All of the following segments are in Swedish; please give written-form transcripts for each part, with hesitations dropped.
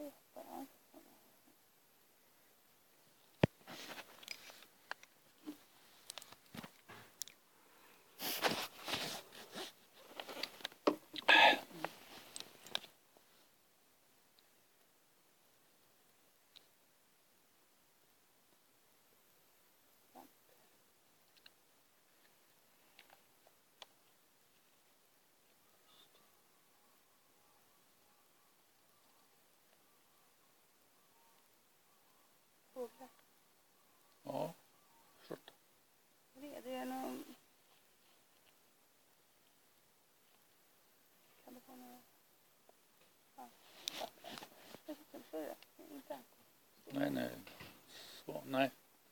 Ja. Fåglar. Ja, sort. Det är någon... Kan det vara några... Ja. Jag tyckte det förra. Inte. Nej. Så, nej.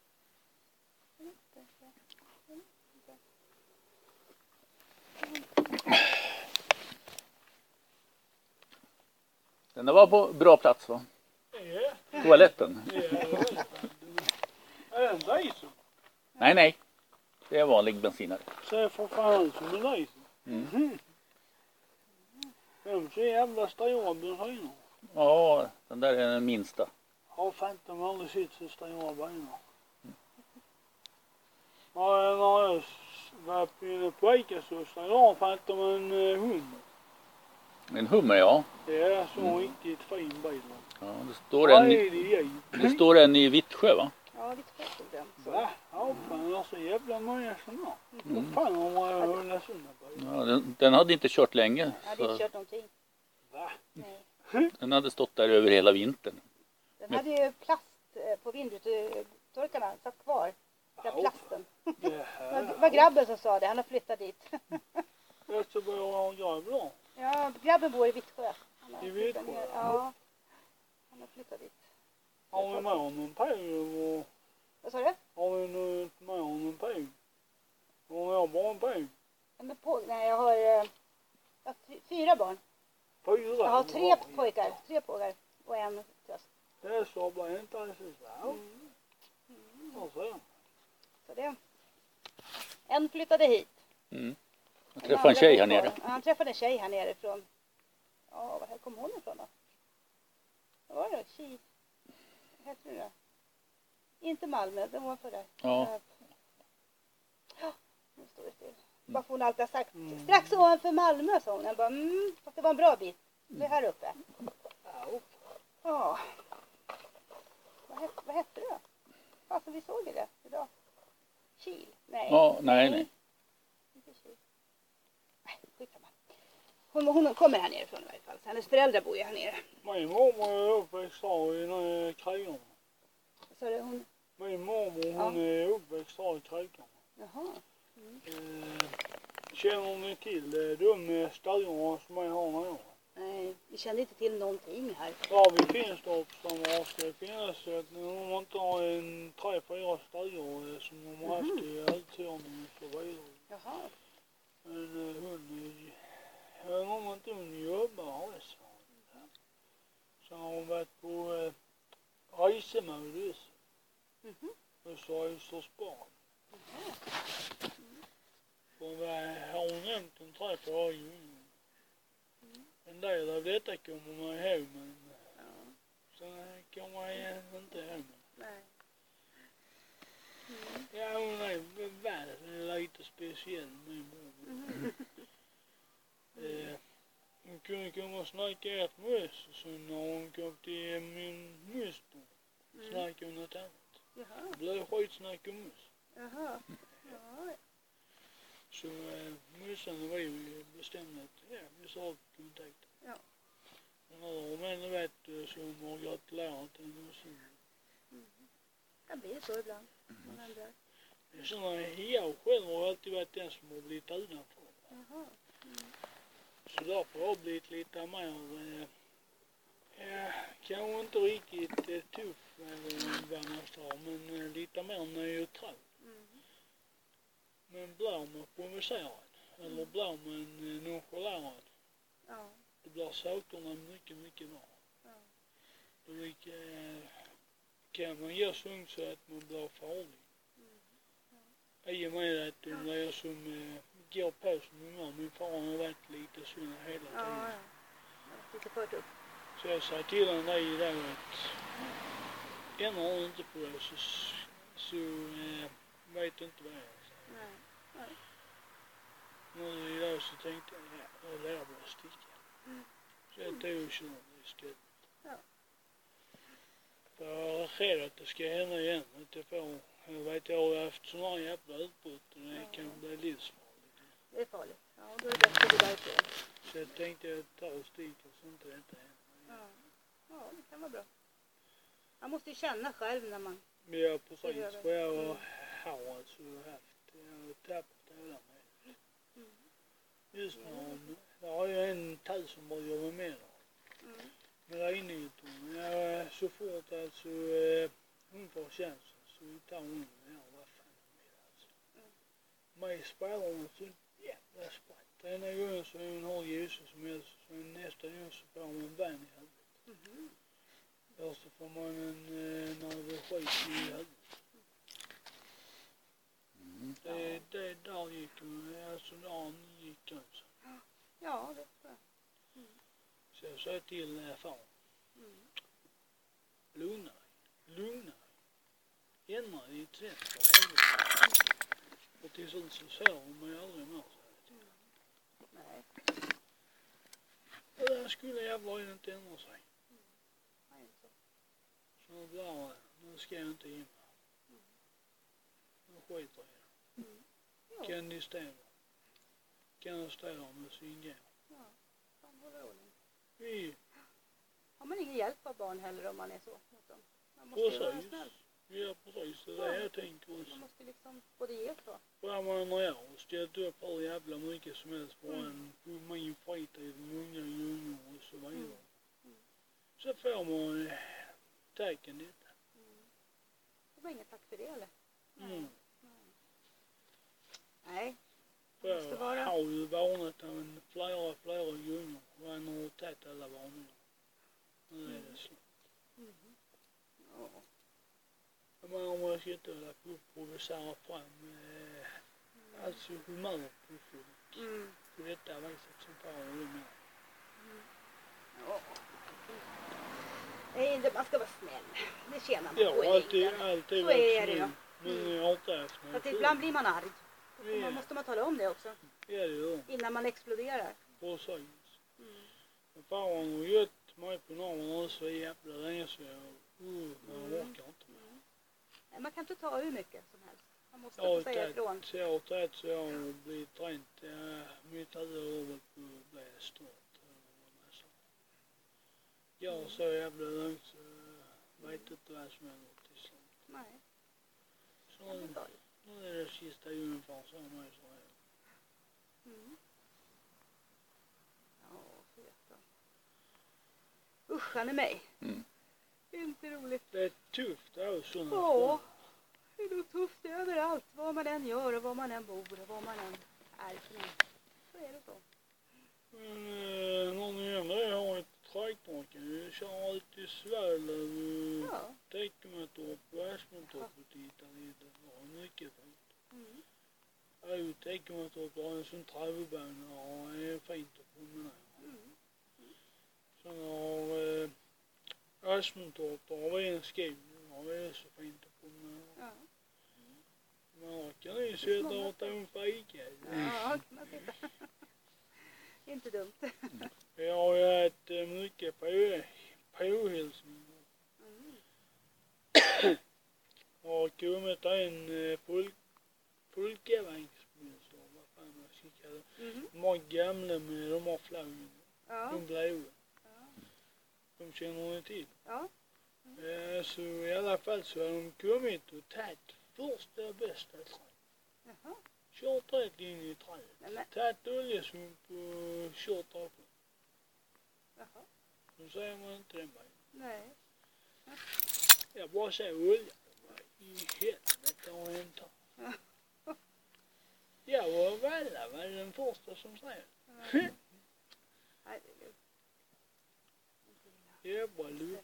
Den där var på bra plats, va? Toaletten. Är den diesel? Nej. Det är vanlig bensinare. Ser för fan ut som en diesel. De ser jävla stora bensiner. Ja, den där är den minsta. Har fan de aldrig sett så stora bilar. När jag var på Icasusta, jag har fan en hund. En Hummer, ja. Det är så riktigt fin bil. Ja, Det står en i Vittsjö, va? Ja, Vittsjö stod den. Va? Ja, fan, jag har så jävla många sådana. Vad fan har man hållit sådana bilar? Ja, den hade inte kört länge. Jag hade inte kört någonting. Va? Nej. Den hade stått där över hela vintern. Den hade ju plast på vindrutetorkarna, satt kvar. Den plasten. Det var grabben som sa det, han har flyttat dit. Jag ska börja ha en grej bra. Ja, grabben bor i Vittsjö. I Vittsjö? Ja, han har flyttat dit. Har vi med honom på? Vad sa du? Har vi nu med honom på? Har jag barn på? Ja, men nej, jag har 4 barn. 4? Jag har 3 pojkar och en tös. Det är så bara inte alls så. Så det. En flyttade hit. Jag träffade en tjej här nere. Ja, han träffade en tjej här nere från... Ja, var kom hon ifrån då? Vad var det? Vad heter det då? Inte Malmö, den var för där. Ja. Ja, nu står det still. Vad får hon alltid ha sagt? Strax ovanför Malmö, sa hon. Jag bara, fast det var en bra bit. Det är här uppe. Ja. Vad hette det då? Alltså, vi såg det idag. Kil? Nej. Ja, nej. Inte Kil. Nej, skitsamma. Hon kommer här nerifrån i varje fall. Hennes föräldrar bor ju här nere. Min mormor är uppväxt här i Krägarna. Så det hon... Min mormor hon är uppväxt här i Krägarna. Jaha. Känner ni till de ställarna som är här nere? Nej, vi kände inte till någonting här. Ja, vi finns då som ska finnas de inte har en 3-4 ställar som de har haft i uthyrning för vidare. Jaha. Men jag undrar om inte hon jobbar alltså. Så har hon varit på resemodus. Och så i Östersborg. Så har hon nämnt en 3-4 gånger. En del av detta kommer man ihåg, men sen kommer man inte ihåg. Nej. Ja, hon är väldigt lite speciell, min mormor. Hon kunde komma och snacka ett med oss, och sen när hon kom till min moster snackade hon något annat. Det blev skitsnack om oss. Jaha. Ja. Så morsan och vi bestämde att vi sa kontakt. Ja. Och när de ändå vet som har gratulerat henne och sen. Det blir så ibland. Man ändrar. Jag själv har alltid varit den som har blivit utanför. Jaha. Så därför har jag blivit lite mer, kanske inte riktigt tuff vad man sa, men lite mer neutral. Men blir man provocerad, eller blir man nonchalerad, då blir sakerna mycket, mycket värre. Då kan man göra sånt så att man blir farlig. I och med att de är som går på som ungar. Min far har varit lite sån hela tiden. Lite för tuff. Så jag sa till honom där att ändrar du inte på det så vet du inte vad jag säger. Nej. Nu idag så tänkte jag lär bara sticka. Så jag tog och körde istället. Ja. För jag är rädd att det ska hända igen. Att jag vet jag har haft sådana här jävla utbrott och det kan bli livsfarligt. Det är farligt. Ja, då är det bättre att gå därifrån. Så jag tänkte jag ta och sticka så inte detta händer. Ja, det kan vara bra. Man måste ju känna själv när man... Ja, precis. För jag har alltså haft, jag har tappat hela mig. Just när jag har ju en tall som bara jobbar med det. Men där inne i tonen, så fort alltså hon får chansen så tar hon den här, vad fan är det alltså. Mig spelar hon så jävla spratt. Den ena gången så hon har ljuset som helst, så nästa gång så får hon en vän i huvudet. Eller så får man en nervös i huvudet. Det där gick hon, alltså där gick gränsen. Ja, det tror jag. Så jag sa till far. Lugna dig. Ändra ditt sätt för helvete. Och till sånt så sa hon mig aldrig mer. Nej. Och den skulle jävla inte ändra sig. Nej, så. Så där, nu ska jag inte in. Nu skiter jag. Ja. Kan ni stämma? Kan jag stå med sin gång? Ja, fan håller ordning. Har man ingen hjälp av barn heller om man är så mot dem. Man måste ju vara snäll. Ja, precis. Det är det jag tänker också. Man måste liksom både ge och ta. Bara man när jag har ställt upp hur jävla mycket som helst på en min fritid, många djur och så vidare. Så får man tacken detta. Det var inget tack för det eller? Nej. Det måste vara... Jag har ju varnat en flera djur och han har tagit alla varningar. Nu är det slut. Men om jag ska inte hålla på och provocera fram alltså humör på folk. På detta viset som far och med. Nej, man ska vara snäll. Det tjänar man på Ja, alltid så varit är det snäll. Men jag har inte haft någon. Att ibland blir man arg. Man måste man tala om det också. Ja, det gör. Innan man exploderar. Precis. Men farvan har gett mig på någon så jävla länge så jag orkar inte med. Nej, man kan inte ta hur mycket som helst. Man måste få säga ifrån. Jag har tagit så jag har blivit rent. Mitt huvud har väl på att bli stört. Jag har så jävla långt så jag vet inte vad som händer till slut. Nej. Så nu är det sista ungefär så mig så här. Ja, så jättebra. Usch, han är mig. Inte roligt. Det är tufft det är sådana. Ja, det är nog tufft överallt. Vad man än gör och var man än bor och vad man än är för någon. Så är det så. Men någon jävla jag har ett traktorn. Jag kör alltid Svalöv och Teckomatorp och Aspmentorp och tittar lite. Det var mycket fint. Jag är Teckomatorp och har en sån trävbana och är fint att promenera. Sen har Aspmentorp, där har vi en skog och det är så fint att promenera. Man kan ju sätta åt en fika. Ja, kan man sitta. Inte dumt. Jag har ju ätit mycket påhälsningar. Och kommit en pulkavagnsbuss, vad fan man ska kalla det. De har gamla med de har flaggen. De blåa. De känner ni till. Så i alla fall så har de kommit och tagit första och bästa träd. Kört rätt in i trädet. Tagit oljesump och kört upp. Då säger man inte den vägen. Nej. Jag bara säger olja. I helvete har hänt här. Jag var den första som säger. Jävla luft.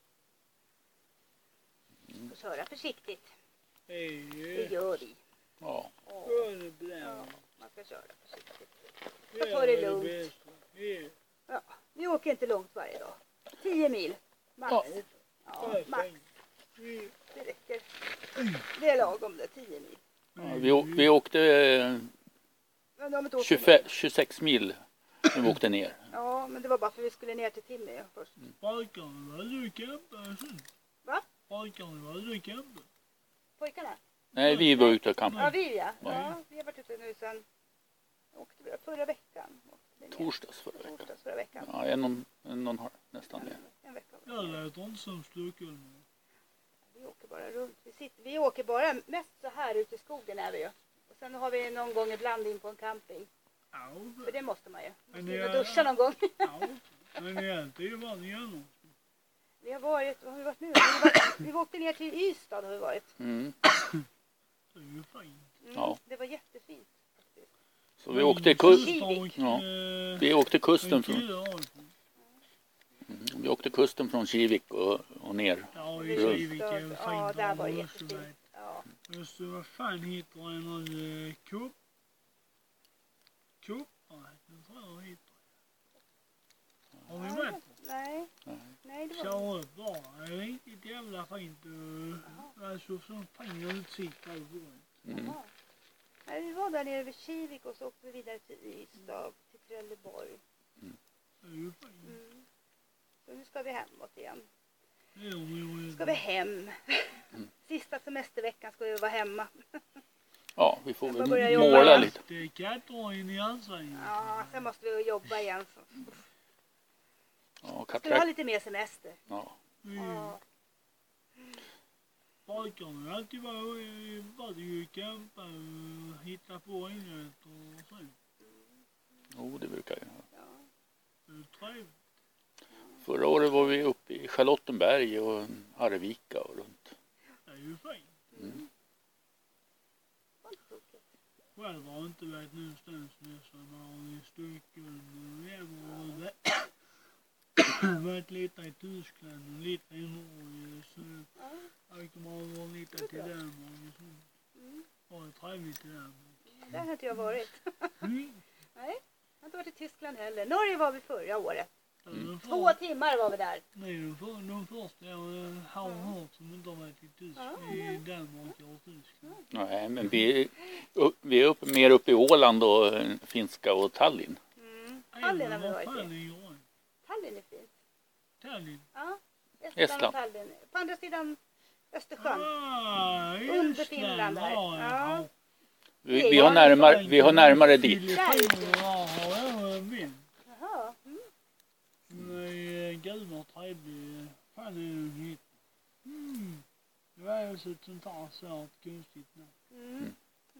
Och köra försiktigt. Det gör vi. Ja. Man ska köra försiktigt. Och ta det lugnt. Ja, vi åker inte långt varje dag. 10 mil. Max. Ja. Ja, max. Det räcker. Det är lagom det, 10 mil. Ja, vi åkte Men de har inte åkt så mycket. 26 mil när vi åkte ner. Ja, men det var bara för att vi skulle ner till Timmy först. Pojkarna var du campade sen. Va? Pojkarna var du campade. Pojkarna? Nej, vi var ute och Ja, campade. vi ja. Ja, vi har varit ute nu sen åkte vi förra veckan. Torsdags förra veckan. veckan. Ja, en och en halv nästan det. En vecka. Jag lät inte som Stockholm. Vi åker bara runt. Vi åker bara mest så här ute i skogen är vi ju. Och sen har vi någon gång ibland in på en camping. Ja, För det måste man ju. Men Måste in det och är- duscha någon gång. ja. Men det är alltid varit igenom. Vi har varit, vad har vi varit nu? Vi åkte ner till Ystad har vi varit. Mm. Det är ju fint. Ja. Det var jättefint faktiskt. Så vi åkte, vi åkte kusten från Kivik och ner. Ja, Det i är Kivik är ju fint. Ja, där var det och så jättefint. Ja. Just det, vad fan heter den? Kupp? Nej, den tror jag heter. Har ni varit? Nej. Nej, det var Kör upp bara. Det är riktigt jävla fint. Alltså så fin utsikt över. Mm. Jaha. Nej, vi var där nere vid Kivik och så åkte vi vidare till Ystad, till Trelleborg. Det är ju fint. Mm. Så nu ska vi hemåt igen. Ja, Ska vi hem. Sista semesterveckan ska vi vara hemma. Ja, vi får Jag väl börjar jobba måla igen. lite. Det är katter in i ansträngningen. Ja, sen måste vi jobba igen. Så. Ja, Ska vi ha katträck. lite mer semester? Ja. Ja. Pojkarna har alltid varit ju campa och hitta på inget och så. Jo, det brukar jag. Ja. Det är trevligt. Förra året var vi uppe i Charlottenberg och Arvika och runt. Det är ju fint. Mm. Själv har jag inte varit någonstans nästan. Jag har i Stockholm och hemma och varit lite i Tyskland och lite i Norge. Så jag kommer vara lite till Danmark och sånt. Ja, det är trevligt i Danmark. Där har inte jag varit. Mm. Nej, jag har inte varit i Tyskland heller. Norge var vi förra året. Mm. 2 timmar var vi där. Nej, de första jag har hört som inte har varit i Tyskland, i Danmark och Tyskland. Nej, men vi är uppe, mer uppe i Åland och Finska och Tallinn. Tallinn har vi Vad varit fan i. är jag? Tallinn är fint. Tallinn? Ja, Estland. och Tallinn. På andra sidan Östersjön. Ah, Under Finland där. Ja. Vi har närmare dit. Filippinerna har jag en vän. Jaha. Nej, gud vad trevlig. Fan är den hit. Det var ju så ett sånt här svårt konstigt namn.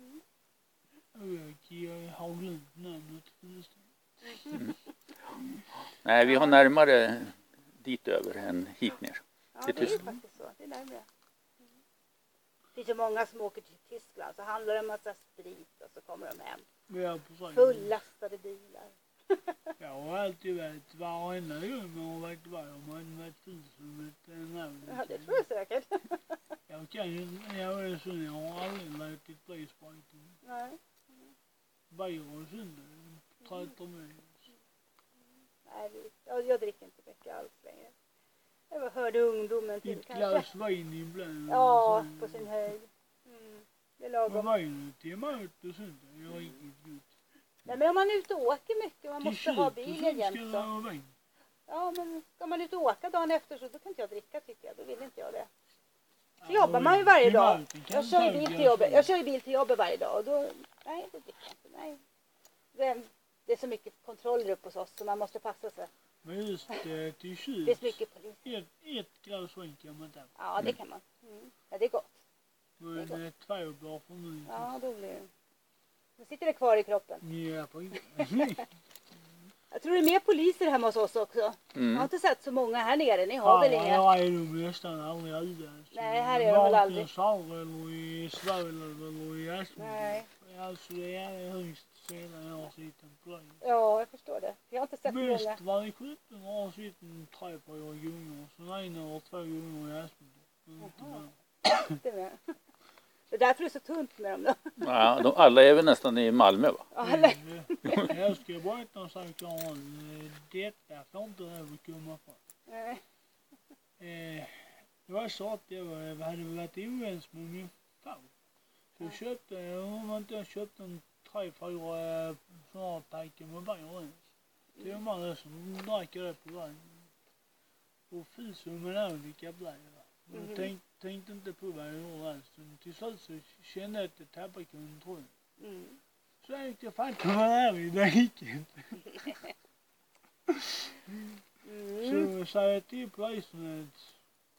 Jag har glömt namnet förresten. Nej, vi har närmare dit över än hit ner. Ja, Till det är ju Tyskland. faktiskt så. Det är närmare. Det är så många som åker till Tyskland så handlar det en massa sprit och så kommer de hem. Ja, precis. Fullastade bilar. Jag har alltid varit varenda gång jag har varit där. Jag har varit tusen ett namn. Ja, det tror jag säkert. Jag kan ju, jag är sån, jag har aldrig låtit bli spriten. Nej. Bajer och sånt, tröttar mig. Nej, jag dricker inte mycket alls längre. Jag hörde ungdomen till Ett kanske. glas vin ibland. Ja, på sin höjd. Det är Och lagom. vinet till mat och sånt, det är riktigt gott. Nej, men om man är ute och åker mycket och man måste ha Till bilen kött jämt ska det så. vara vin. Ja, men ska man ut och åka dagen efter så då kan inte jag dricka tycker jag. Då vill inte jag det. Så Ja, jobbar man ju varje till dag. maten kan Jag du kör ta ju bil ett till glas jobbet. vin. Jag kör ju bil till jobbet varje dag och då, nej det dricker jag inte. Nej. Det är så mycket kontroller upp hos oss så man måste passa sig. Men just till Det är kött, så mycket polis. ett glas vin kan man ta. Ja, det kan man. Ja, det är gott. Men två blir för mycket. Ja, då blir det. Då sitter det kvar i kroppen. Ja, precis. Jag tror det är mer poliser hemma hos oss också. Jag har inte sett så många här nere. Ni har väl inga? Ja, är de nästan aldrig ute. Nej, här är de väl aldrig. Eller i Svalöv eller i Aspby. Nej. Alltså det är högst sedan jag har sett en polis. Ja, jag förstår det. Jag har inte sett många. Mest varje 17 har jag sett en 3-4 gånger. Så en eller 2 gånger i Aspby. Det med. Det är därför det är så tunt med dem då. Ja, alla är väl nästan i Malmö va? Eller? Jag ska berätta en sak om detta får inte överkomma fram. Nej. Det var så att jag hade varit ovens med min far. Så jag köpte, om man inte köpte en 3-4 packar med Bayern. Det var man som drack det på vägen. Och fy så man övergick jag blev. Jag tänkte inte på vad jag gjorde alls. Till slut så kände jag att jag tappade kontrollen. Så jag gick fan till här i diket. Så sa jag till polisen att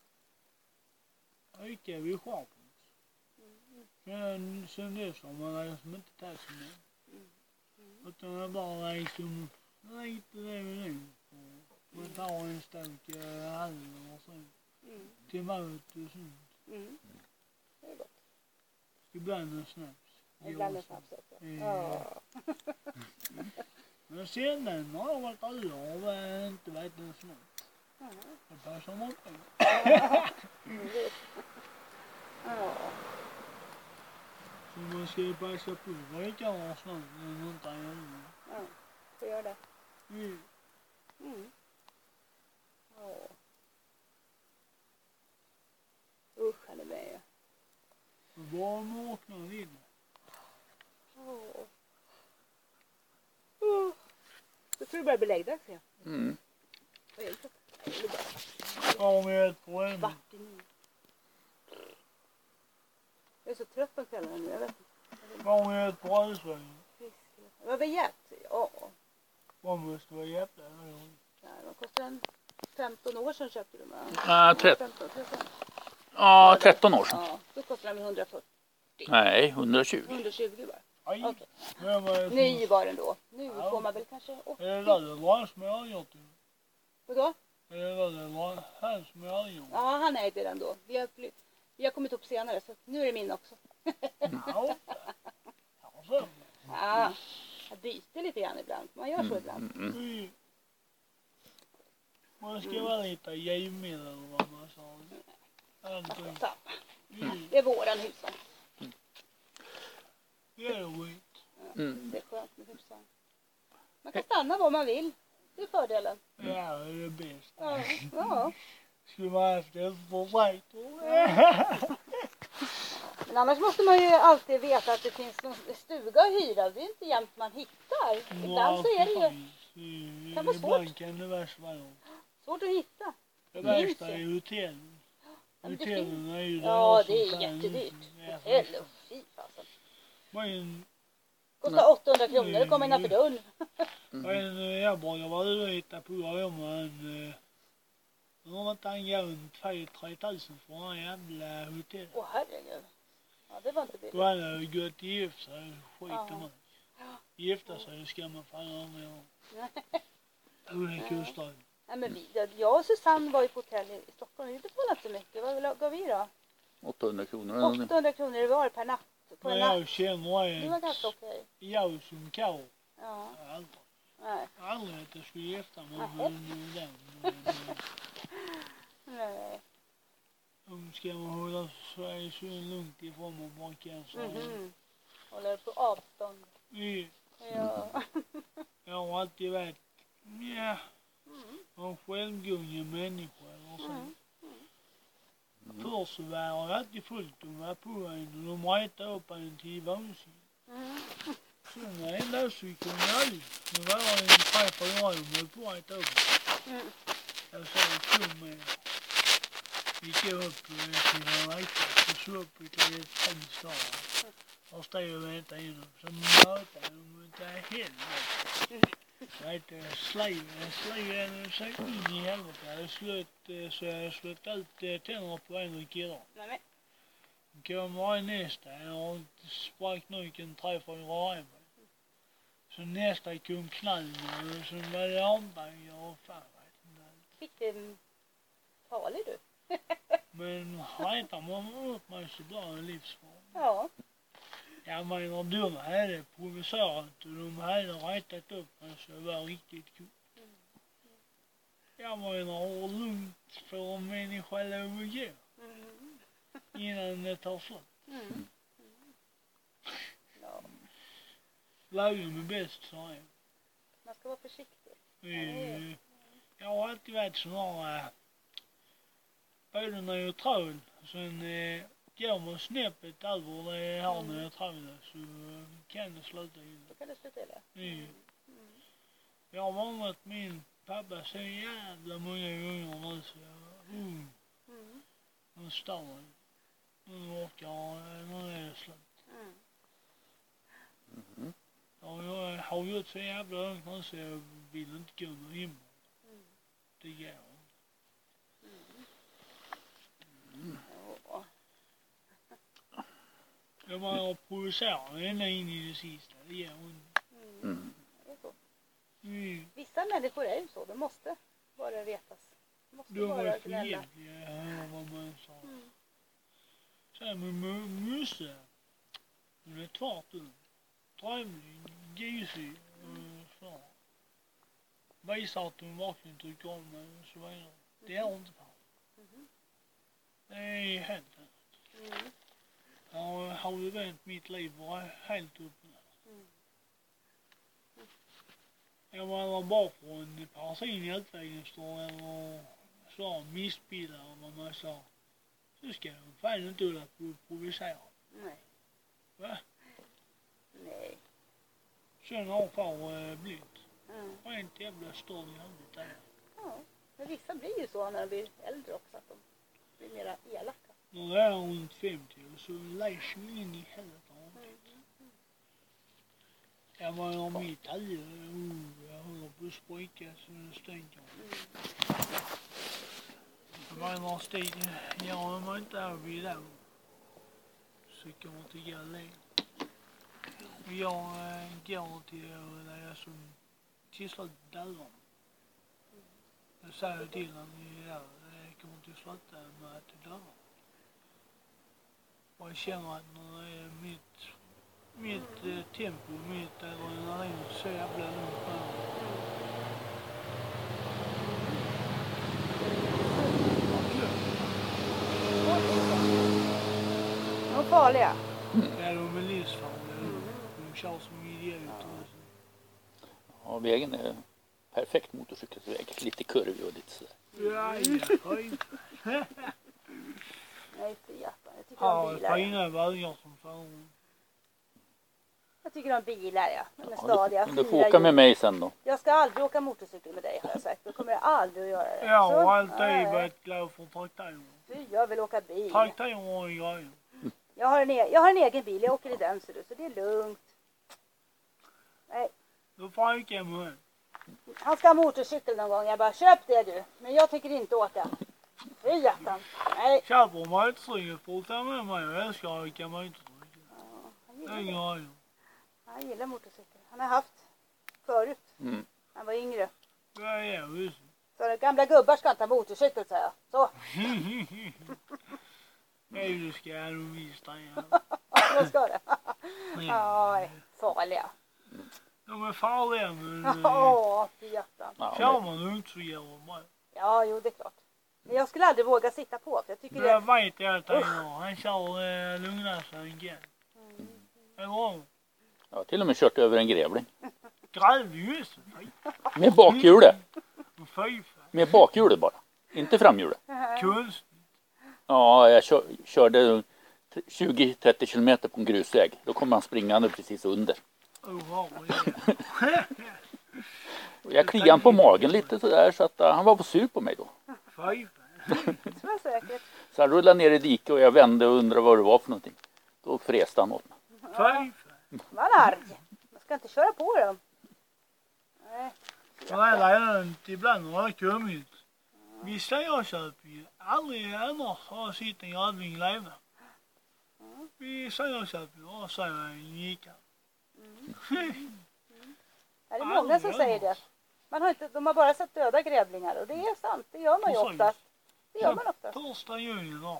jag gick vid skärpen. Men sen dess har man liksom inte tagit sig med. Utan jag bara liksom lite det med nu. Man tar en stank halv och sen till mötet och sånt. Det är gott. Ibland en snaps. Ibland en snaps också. Ja. Men sen har jag varit alla och inte varit en snaps. Det passar mig inte. Ja. Så man ska ju passa på vad jag kan ha snart när inte är hemma. Ja, får göra det. Ja. Usch, han är med. Var vaknar in? Jag tror det börjar bli läggdags igen. Vad är det klockan? Om jag är ett poäng. Kvart i 9. Jag är så trött på kvällen nu, jag vet inte. Om jag är ett poäng. Vad var jätt? Ja. Vad måste vara jävla Nej, vad kostar den? 15 år sedan köpte du med. Ja, 13 år sedan. Ja, då kostar den 140. Nej, 120. 120 bara. Aj. Okej. Ny var den då. Nu får man väl kanske 80. Är det där han som jag har gjort? Vadå? Är det där han som jag har gjort? Ja, han ägde den då. Vi har kommit upp senare så nu är det min också. Ja. Ja, jag byter lite grann ibland. Man gör så ibland. Man ska vara lite givmild eller vad man sa. Allting. Det är våran hushåll. Det är skit. Det är skönt med hushåll. Man kan stanna var man vill. Det är fördelen. Ja, det är det bästa. Ja. Skulle man haft det för sig. Men annars måste man ju alltid veta att det finns någon stuga att hyra. Det är inte jämt man hittar. Ibland så är det ju... Kan vara svårt. Ibland kan det vara svårt att hitta. Det värsta är hotellen. Hotellen är ju... Ja, det är jättedyrt. Hotell och fy fasen. Men... Kostar 800 kronor att komma innanför dörren. Men jag brukar vara ute på man... Nu har inte han en 2-3 tusen för en jävla hotell. Åh herregud. Ja, det var inte billigt. Då hade jag gått gift sig skiten med. Gifta sig ska man fan aldrig göra. Det kostar ju. Nej, men jag och Susanne var ju på hotell i Stockholm. Vi betalade inte så mycket. Vad gav vi då? 800 kronor. 800 kronor var per natt. På en natt. Jag känner Det var ganska okej. jag som karl. Ja. Aldrig. Nej. Aldrig att jag skulle gifta mig med den. Nej. Om ska man hålla sig så lugnt ifrån man bara kan så. Håller på avstånd. Ja. Jag har alltid varit en självgående människa eller så. Först så var jag alltid fullt. De var på en och de retade upp en till vansin. Sen var en dag så gick de aldrig. Nu var jag en 3-4 år och höll på att reta upp. Jag sa att med gick jag upp till en läkare och så upp till ett fönster. Och stod och väntade in och så mötade de inte helvete. Jag hette slägade sig in i helvete. Jag slöt ut tänder på en kille. Kommer nästa och sprack nyckeln 3-4 år. Så nästa kom knallen och så var det armbågar och fan vet inte. Fick det farlig du? Men retar man upp mig så blir det livsfarligt. Ja. Jag menar de hade provocerat och de hade retat upp mig så det var riktigt kul. Jag menar hur lugnt får en människa lov att gå innan det tar slut. Lagen är bäst, sa jag. Man ska vara försiktig. Jag har alltid varit sån här både neutral och sen går man snäppet över det här neutrala så kan det sluta illa. Då kan det sluta illa. Jag har varit min pappa så jävla många gånger nu så jag stör. Nu orkar nu är det slut. Ja, jag har gjort så jävla långt nu så jag vill inte gå någon himmel. Det går inte. Jag bara provocerar ända in i det sista. Det gör ont. Det är så. Vissa människor är ju så. De måste bara retas. De måste De bara var för gnälla. jävliga. Jag hör vad man sa. Sen med Musse. Hon är tvärtom. Trevlig, gysig och så. Visar att hon verkligen tycker om mig och så vidare. Det är inte bra. Det är helt annat. Jag har ju vänt mitt liv bara helt upp nu. Jag var bara för en person i utvecklingsstör eller så missbildad vad man sa. Så ska jag fan inte hålla på att provocera. Nej. Va? Nej. Sen har far blivit. Rent jävla störd i huvudet där. Ja. Men vissa blir ju så när de blir äldre också. Att de blir mera elaka. Nu är hon runt 50 och så läser hon in i helvete. Jag var mitt huvud. Jag håller på att spricka så det stänker. Det var några steg. Jag var inte här vid dem. Så jag kommer inte gå längre. Jag går till där jag som tisslar dörren. Jag säger till honom där. Jag kommer inte sluta med att dörren. Och jag känner att när det är mitt tempo, mitt adrenalin så jävla lugnt med. De är farliga. Ja, de är livsfarliga. De kör som idioter. Ja, vägen är perfekt motorcykelväg. Lite kurvig och lite sådär. Nej, för hjärtan. Jag tycker om bilar. Fina vägar som fan. Jag tycker om bilar, ja. De är stadiga. Du får åka med mig sen då. Jag ska aldrig åka motorcykel med dig, har jag sagt. Då kommer jag aldrig att göra det. Jag Så, har alltid varit glad för traktorer. jag vill åka bil. Traktorer är grejer. Jag har en egen bil. Jag åker i den, så det är lugnt. Nej. Då får jag åka med. Han ska ha motorcykel någon gång. Jag bara, köp det du. Men jag tycker inte åka. Fy hjärtan. Nej. Köper motorcykel får du ta med mig. Jag älskar att åka motorcykel. Ja, Det är grejer. han gillar motorcykel. Han har haft förut. Han var yngre. Ja, visst. Så gamla gubbar ska inte ha motorcykel, säger jag. Så. Nej, du ska nog visst det. Vad ska det? Ja, farliga. De är farliga, men Ja, fy hjärtan. kör man ut så gör man bra. Ja, jo, det är klart. Men jag skulle aldrig våga sitta på, för jag tycker Jag det... vet att han gör. Han kör lugnare sig än Gen. Eller vad? Jag har till och med kört över en grävling. Grävljus? Med bakhjulet. Fy fan. Med bakhjulet bara. Inte framhjulet. Kunst. Ja, jag körde 20-30 kilometer på en grusväg. Då kom han springande precis under. Jag kliade han på magen lite sådär så att han var sur på mig då. Fy Så är säkert. Så han rullade ner i diket och jag vände och undrade vad det var för någonting. Då fräste han åt mig. fan. Man är arg. Man ska inte köra på dem. Nej. Nej, ibland har jag kommit. Vissa jag köper ju. Aldrig annars har jag sett en jävling leva. Vissa jag köper ju. Och så är jag en gickare. Det är många som säger det. De har bara sett döda grävlingar. Och det är sant. Det gör man ju oftast. Det gör man oftast. Första juni då.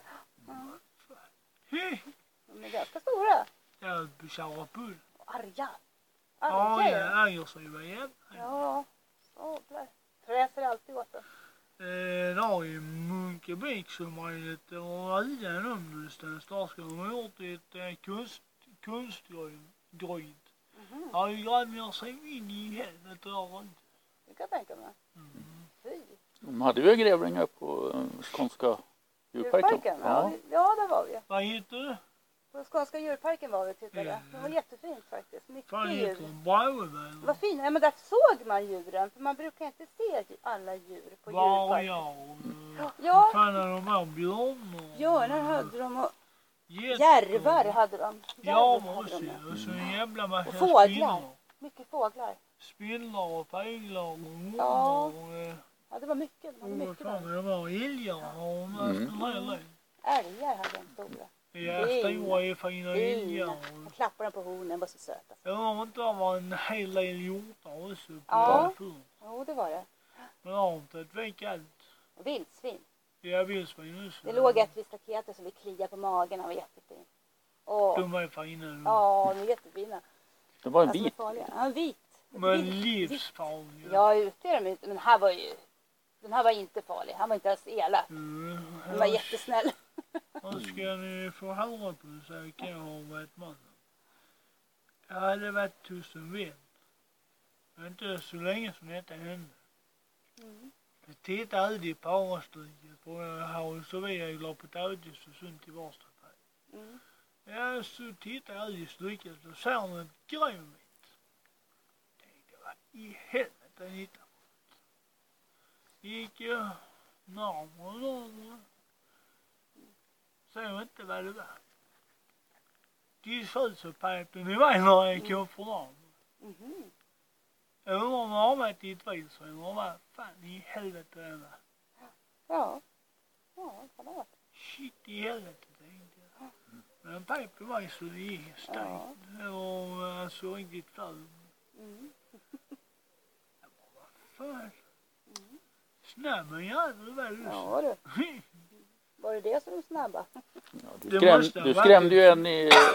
De är ganska stora. Jag köra bull. Arga. Ja, Arga. jag äger sig vad jävla. Ja. Sablar. Fräser alltid åt dem. Där i Munkebeksområdet och Riden någonstans. Där ska de ha gjort ett konstdroid. Ja, vi grävde sig in i helvete där runt. Det kan jag tänka mig. Fy. De hade ju grävlingar på Skånska djurparken. Ja, där var vi. Vad heter det? På Skånska djurparken var vi och tittade. Det var jättefint faktiskt. Vad Mycket heter djur. det? Bauerberg? Vad fint. Ja, men där såg man djuren. För man brukar inte se alla djur på djurparken. Ja. Ja. Fan är de här björnar? Björnar hade de och järvar hade de. Ja, Järvar hade de. och så en jävla massa Och fåglar. spindlar. Mycket fåglar. Spindlar och fåglar och Ja. ormar Ja, det var mycket. Det var och mycket fan där. det var älgar och en hel del. Älgar hade de stora. Ja, stora fina älgar. Jag klappade dem på hornen, var så söta. Ja, men det var en hel del hjortar också på Ja. förr. Jo, det var det. Men har inte ett veck allt. Och vildsvin. Ja, vildsvin också. Det låg ett vid staketet som vi kliade på magen. Han var jättefin. Och, De är fina. ja, de är jättefina. Det var en Alltså, vit. farliga. Ja, en vit. Men livsfarliga. Ja, ute är de inte. Men här var ju... Den här var inte farlig. Han var inte ens elak. Han var jättesnäll. Vad ska ni få höra på så kan jag ha varit man. Jag hade varit hos en vän. Men inte så länge som detta hände. Jag tittade alltid i parastycket för jag har så vi är glad på Taudis och sunt i Varstad. Jag så tittade alltid i stycket och såg något grönt. Tänkte vad i helvete hittade man. Gick jag närmare. Såg inte vad det var. De såg så pipten i mig när jag kom för dem. Jag undrar om jag har varit i ett vildsvin och vad fan i helvete det var. Ja. Ja, det kan det vara. Shit i helvete tänkte jag. Men pipen var ju så starkt. Och alltså riktigt full. Jag bara, vad fan. Snabben jävlar var det. Ja, du. Var det det som var snabba? Ja, du skrämde ju en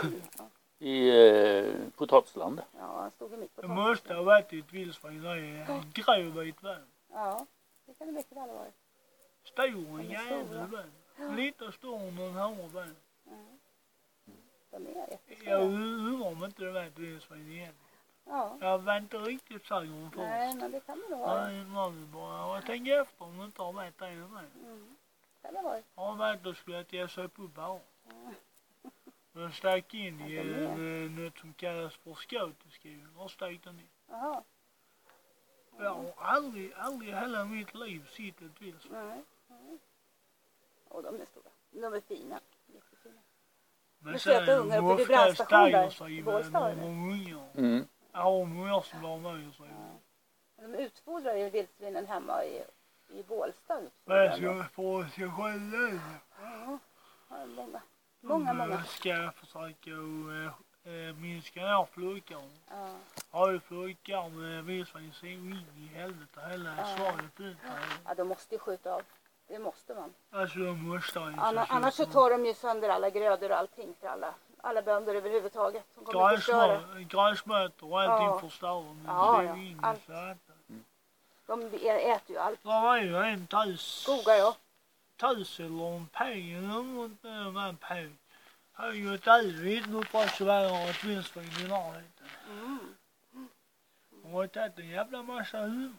i potatislandet. Ja, han stod i mitt på Det måste ha varit ett vildsvin där i en grov vit vän. Ja, det kan det mycket väl ha varit. Stor en jävla vän. Lite stor än en havreban. De är jättestora. Jag undrar om inte det var ett vildsvin igen. Ja. Jag var inte riktigt säker om först. Nej, men det kan det nog vara. Nej, man bara. Jag tänker efter om det inte har varit det än. Kan det vara. Har varit och skulle att jag söp upp bara. Jag stack in i något som kallas för skåteskogen och stack den in. Jaha. Jag har aldrig hela mitt liv sett ett vildsvin. Nej. Och de är stora. De är fina. Jättefina. Men söta ungar uppe vid brandstationen där i Bålsta. Ja, ungar som de nöjer sig. De utfodrar ju vildsvinen hemma i Bålsta. Men ska få sig själv. Ja, många. Ska jag försöka minska ner flykan. Ja. Har ju flykar med vildsvin så in i helvete hela svaret ut. Ja, de måste ju skjuta av. Det måste man. Alltså de måste ju. Annars så tar de ju sönder alla grödor och allting för alla bönder överhuvudtaget. Som kommer att förstöra. Gräsmöter och allting förstör. De äter ju allt. Det var ju en Skogar, ja. Tös eller en pej eller inte en pej. Har ju ett allvitt nu på så var ett vildsvin i närheten. Och det är en jävla massa humor.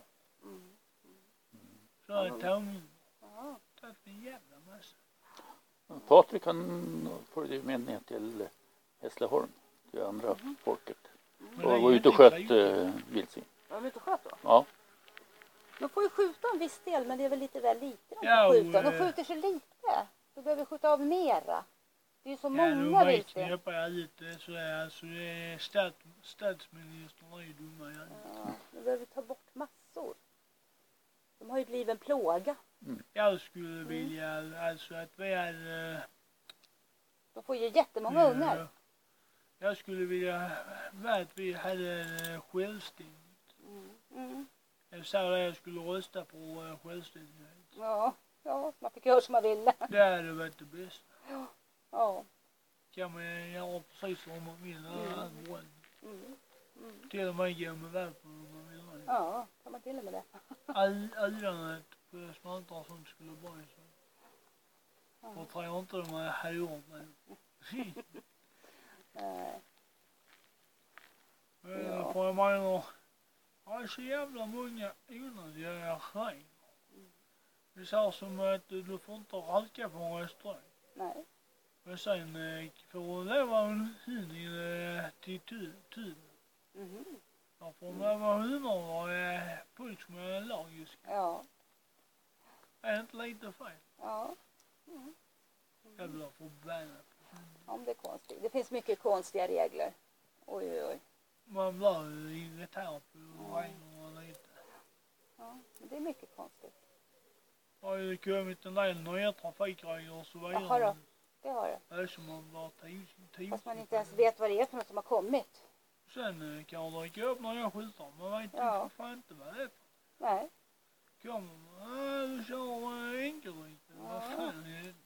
Så är det tågning. Det är en jävla massa. Patrik han följde med ner till Hässleholm, till andra folket. Och var ute och sköt vildsvin. Var de ute och sköt då? Ja. De får ju skjuta en viss del, men det är väl lite väl lite de får skjuta. De skjuter så lite. De behöver skjuta av mera. Det är ju så många vildsvin. Ja, de vet lite sådär. Alltså det är statsministern är ju dumma. Ja, de behöver ta bort massor. De har ju blivit en plåga. Jag skulle vilja alltså att vi hade... De får ju jättemånga ungar. Jag skulle vilja att vi hade självständigt. Jag sa att jag skulle rösta på självständighet. Ja, man fick göra som man ville. Det hade varit det bästa. Ja. Kan man göra precis som man vill. Till och med gå med vapen om man vill. Ja, kan man till och med det. Allandet på smältar som skulle bra så. Och tror inte de hade gjort det. Men för jag menar, jag har så jävla många onödiga grejer. Det sa som att du får inte röka på en restaurang. Nej. Men sen får det vara en hund till tuben. Då får man vara hundar och puls som är allergisk. Ja. Är det inte lite fel? Ja. Jag blir förbannad. Om det är konstigt. Det finns mycket konstiga regler. Oj. Man blir irriterad på reglerna lite. Ja, men det är mycket konstigt. Det har ju kommit en del nya trafikregler och så vidare. Jaha då. Det har det. Det är som man blir tid. Fast man inte ens vet vad det är för något som har kommit. Sen kan man dyka upp några skyltar. Man vet inte för fan inte vad det är. Nej. Kommer man, du kör enkelrikten. Vad fan är det?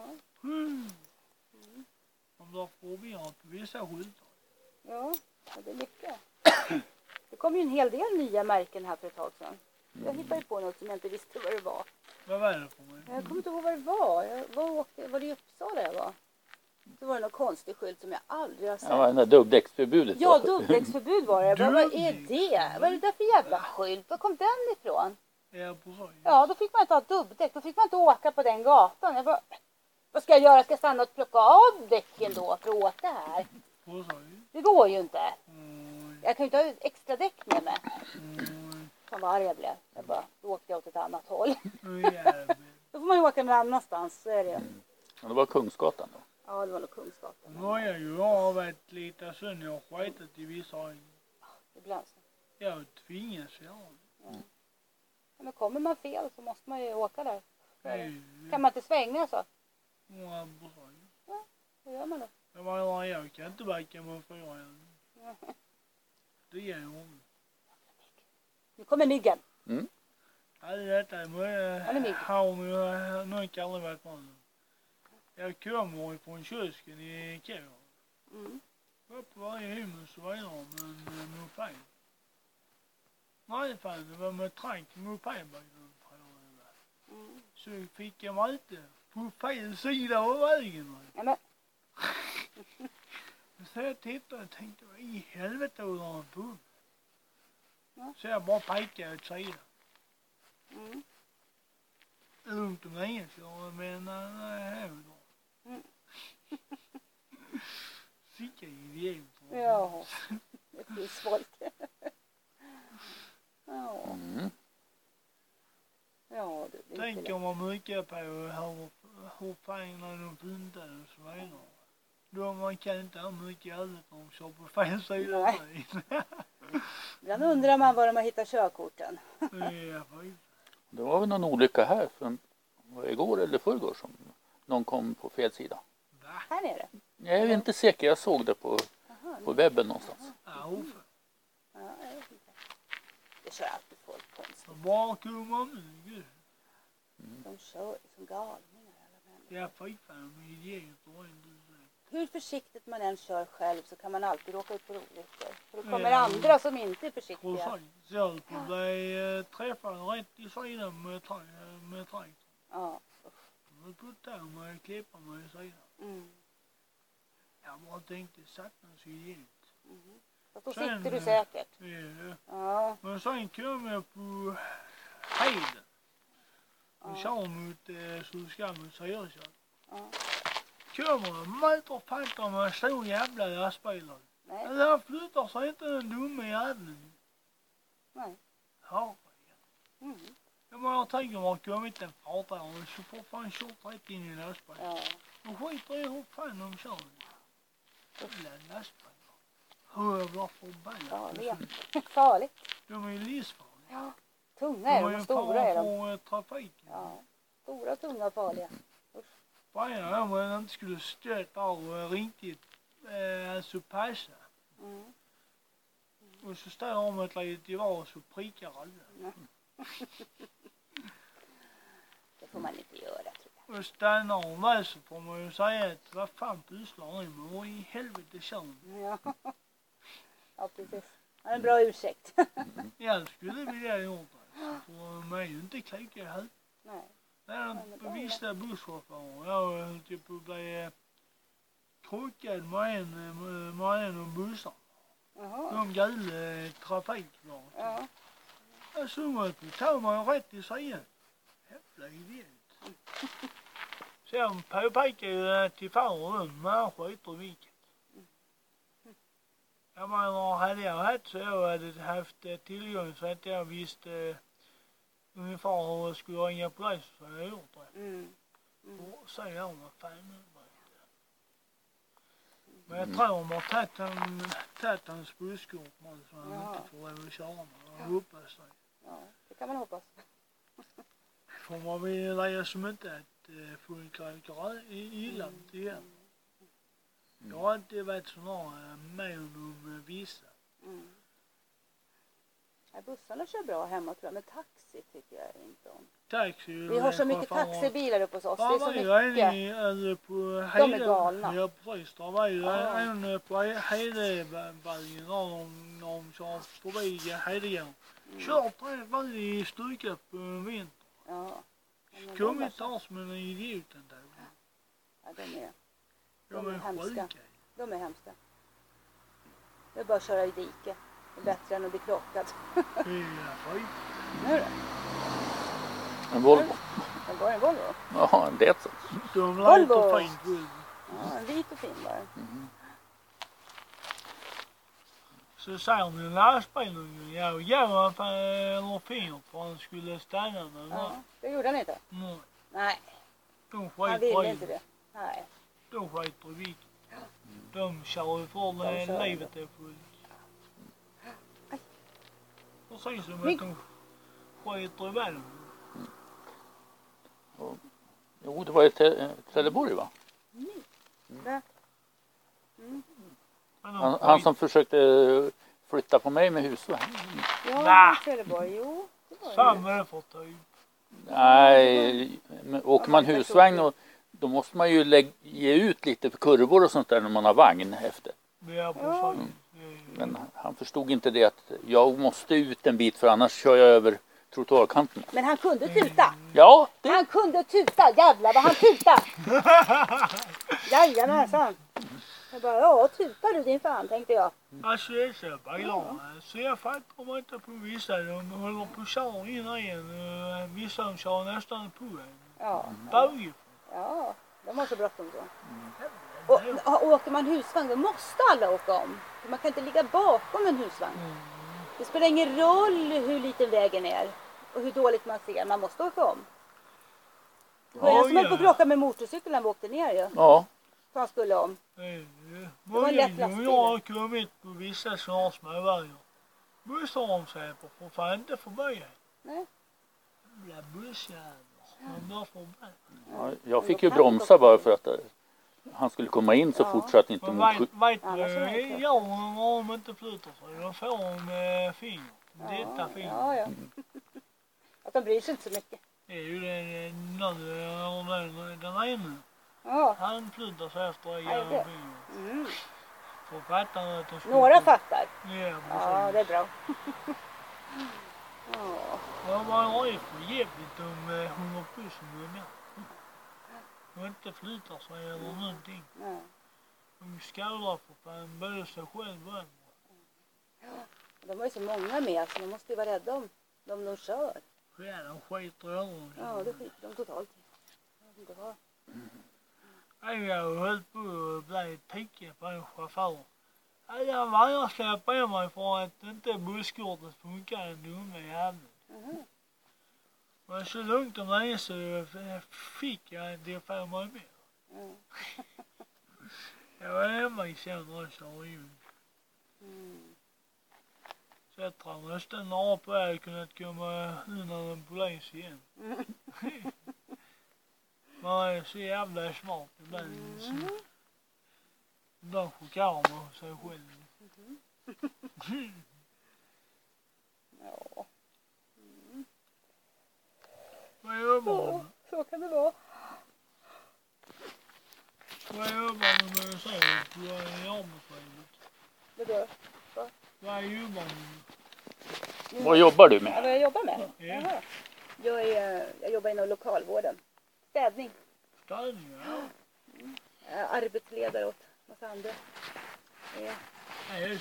Man blir förvirrad på vissa skyltar. Ja, det är mycket. Det kom ju en hel del nya märken här för ett tag sedan. Jag hittade på något som jag inte visste vad det var. Vad var det för mig? Jag kommer inte ihåg vad det var. Var det i Uppsala jag var? Så var det någon konstig skylt som jag aldrig har sett. Ja, det där dubbdäcksförbudet. Ja, dubbdäcksförbud var det. Vad är det? Vad är det där för jävla skylt? Var kom den ifrån? Ja, då fick man inte ha dubbdäck. Då fick man inte åka på den gatan. Jag bara, vad ska jag göra? Ska jag stanna och plocka av däcken då för att åka här? Det går ju inte. Jag kan ju inte ha extra däck med mig. Fan vad arg jag blev. Då åkte jag åt ett annat håll. Då får man ju åka någon annanstans, så är det. Ja, det var Kungsgatan då. Ja, det var nog Kungsgatan. Nu har jag ju varit lite sönder. Jag har skitit i vissa regler. Ibland så. Jag tvingas göra det. Ja, men kommer man fel så måste man ju åka där. Kan man inte svänga så? Ja, då gör man det. Jag kan inte backa med 4. Det gör jag inte. Nu kommer myggen. Ja, detta är med har nog aldrig varit med. Jag kommer från kiosken i Kjell. Var på varje himmel så vidare, men moped. Nej, fan, det var med trank mopedbilen. Så fick jag möte på fel sida av vägen. Jamen. Så jag tittade och tänkte, vad i helvete håller han på? Så jag bara pekade åt sidan. Lugnt och länge så jag menar, nej, då. Sicka idiot. Ja, det finns folk. Ja. Ja, det är tänker man mycket på hur fina de pyntar och så vidare. Då man kan inte ha mycket annat när de kör på fel sida. Ibland undrar man var de har hittat körkorten. Det var väl någon olycka här från igår eller förrgår som någon kom på fel sida. Här nere? Jag är inte säker, jag såg det på webben någonstans. Ja, jag vet inte. Det kör alltid folk konstigt. Var kommer nu? De kör som galningar alla människor. Ja, fan, de är idioter. Hur försiktigt man än kör själv så kan man alltid råka ut för olyckor. För då kommer andra som inte är försiktiga. Hjälp att bli träffad rätt i sidan med traktorn. Ja. Man puttar mig, klipper mig i sidan. Jag bara tänkte, sattans idiot. Fast då sitter du säkert. Ja. Men sen kom jag på Heden. Och kör mot Solskammen Syrekärr. Kommer möter fattar med stor jävla lastbilar. Där flyttar sig inte den dumme jäveln. Nej. Ja. Jag bara tänker man kommit en fartare och så får fan kört rätt in i lastbilen. Ja. De skiter i hur fan de kör. Jävla lastbilar. Hur jag blir förbannad. Farligt. De är livsfarliga. Ja. Tunga är de, stora är de. På trafiken. Ja. Stora, tunga och farliga. Bara om man inte skulle stöta av riktigt alltså passa. Och så står de ett litet gevär så prickar alla. Det får man inte göra, tror jag. Och stannar de väl så får man ju säga att vad fan pysslar ni med? Vad i helvete kör ni? Ja, precis. Det är en bra ursäkt. Jag skulle vilja gjort det. För man är ju inte kloka i huvudet. Nej. Det är vissa busschaufförer. Jag höll typ på att bli krockad med en och bussar. De gula trafikvaror. Ja. Jag såg att det tar man rätt i sidan. Jävla idiot. Sen påpekade till farun med skiter i vilket. Jag menar, hade jag haft så jag hade haft tillgång så att jag visste ungefär hur jag skulle ringa polis så hade jag gjort det. Och säger jag vad fan nu. Men jag tror de har tagit hans busskort nu så han inte får lov att köra. Jag hoppas det. Ja, det kan man hoppas. För man vill lära som inte att funkar illa igen. Jag har inte varit så nära med om vissa. Ja, bussarna kör bra hemma tror jag, men taxi tycker jag inte om. Taxi. Vi har så mycket taxibilar uppe hos oss. Ja, det är så mycket. De är galna. Ja, precis. Det var ju en på Hedebergen när de kör förbi Hedegården. Kört rätt väl i stycket på vintern. Ja. Kom inte av som en idiot ändå. Ja, de är hemska. Sjuka. De är hemska. Det är bara att köra i diket. Det är bättre än att bli krockad. Ja, skit. Nu är det. En Volvo. Det var en Volvo. Ja, en Datsun. De låter fint Volvo. Ja, en vit och fin var Så säger de en lastbil jag gav eller finger för han skulle stanna med. Ja, det gjorde han inte. Nej. Nej. De Han ville inte det. Nej. De skiter i vilket. De kör för livet är fullt. Precis som att de skiter i världen. Jo, det var i Trelleborg va? Han som försökte flytta på mig med husvagn. Ja, Trelleborg, jo. Samma för typ. Nej, åker man husvagn då måste man ju ge ut lite för kurvor och sånt där när man har vagn efter. Ja, precis. Men han förstod inte det att jag måste ut en bit för annars kör jag över trottoarkanten. Men han kunde tuta. Ja, Han kunde tuta. Jävlar vad han tuta. Jajamensan. Jag bara, ja tutar du din fan tänkte jag. Alltså jag ser bilarna. Så jag fattar mig inte på vissa. De håller på att köra in igen. Vissa de kör nästan på en. Ja. Böj. Ja, de har så bråttom så. Och åker man husvagn då måste alla åka om. För man kan inte ligga bakom en husvagn. Det spelar ingen roll hur liten vägen är och hur dåligt man ser. Man måste åka om. Det var en som höll på att krocka med motorcykeln när vi åkte ner ju. Ja. Så han skulle om. Det var lätt lastbil. Jag har kommit på vissa sådana småvägar. Bussaromsläpar får fan inte förbi. Nej. Jävla bussjävlar. Man bör förbi. Ja, jag fick ju bromsa bara för att han skulle komma in så fort så att inte vet du, jag om de inte flyttar sig. De får de finger. Detta finger. Ja. Att de bryr sig inte så mycket. Det är ju den ena. Ja. Han flyttar sig efter jävla finger. För fattar att de några fattar. Ja, det är bra. Ja, man har ju för jävligt om 100 plus många. De inte flyttar sig eller någonting. Nej. De skålar för fan både sig själv och andra. De har ju så många med så man måste ju vara rädda om dem de kör. Ja, de skiter i dem. Ja, det skiter de totalt i. Jag har hållit på att bli tike på en chaufför. Jag varje släppa mig för att inte busskortet funkar en dumme jäveln. Men så långt om det så fick jag det för mig med. Jag var hemma i sen och så så jag tror nästan några på att jag kunnat komma undan en polis igen. Man är så jävla smart ibland. De chockar mig sig själv. Ja. Vad jobbar du? Så kan det vara. Vad jobbar du med att säga på arbetslivet? Vad jobbar du med? Vad jobbar du med? Vad jag jobbar med? Ja. Jag jobbar inom lokalvården. Städning. Städning, ja. Arbetsledare åt massa andra. Ja. Jag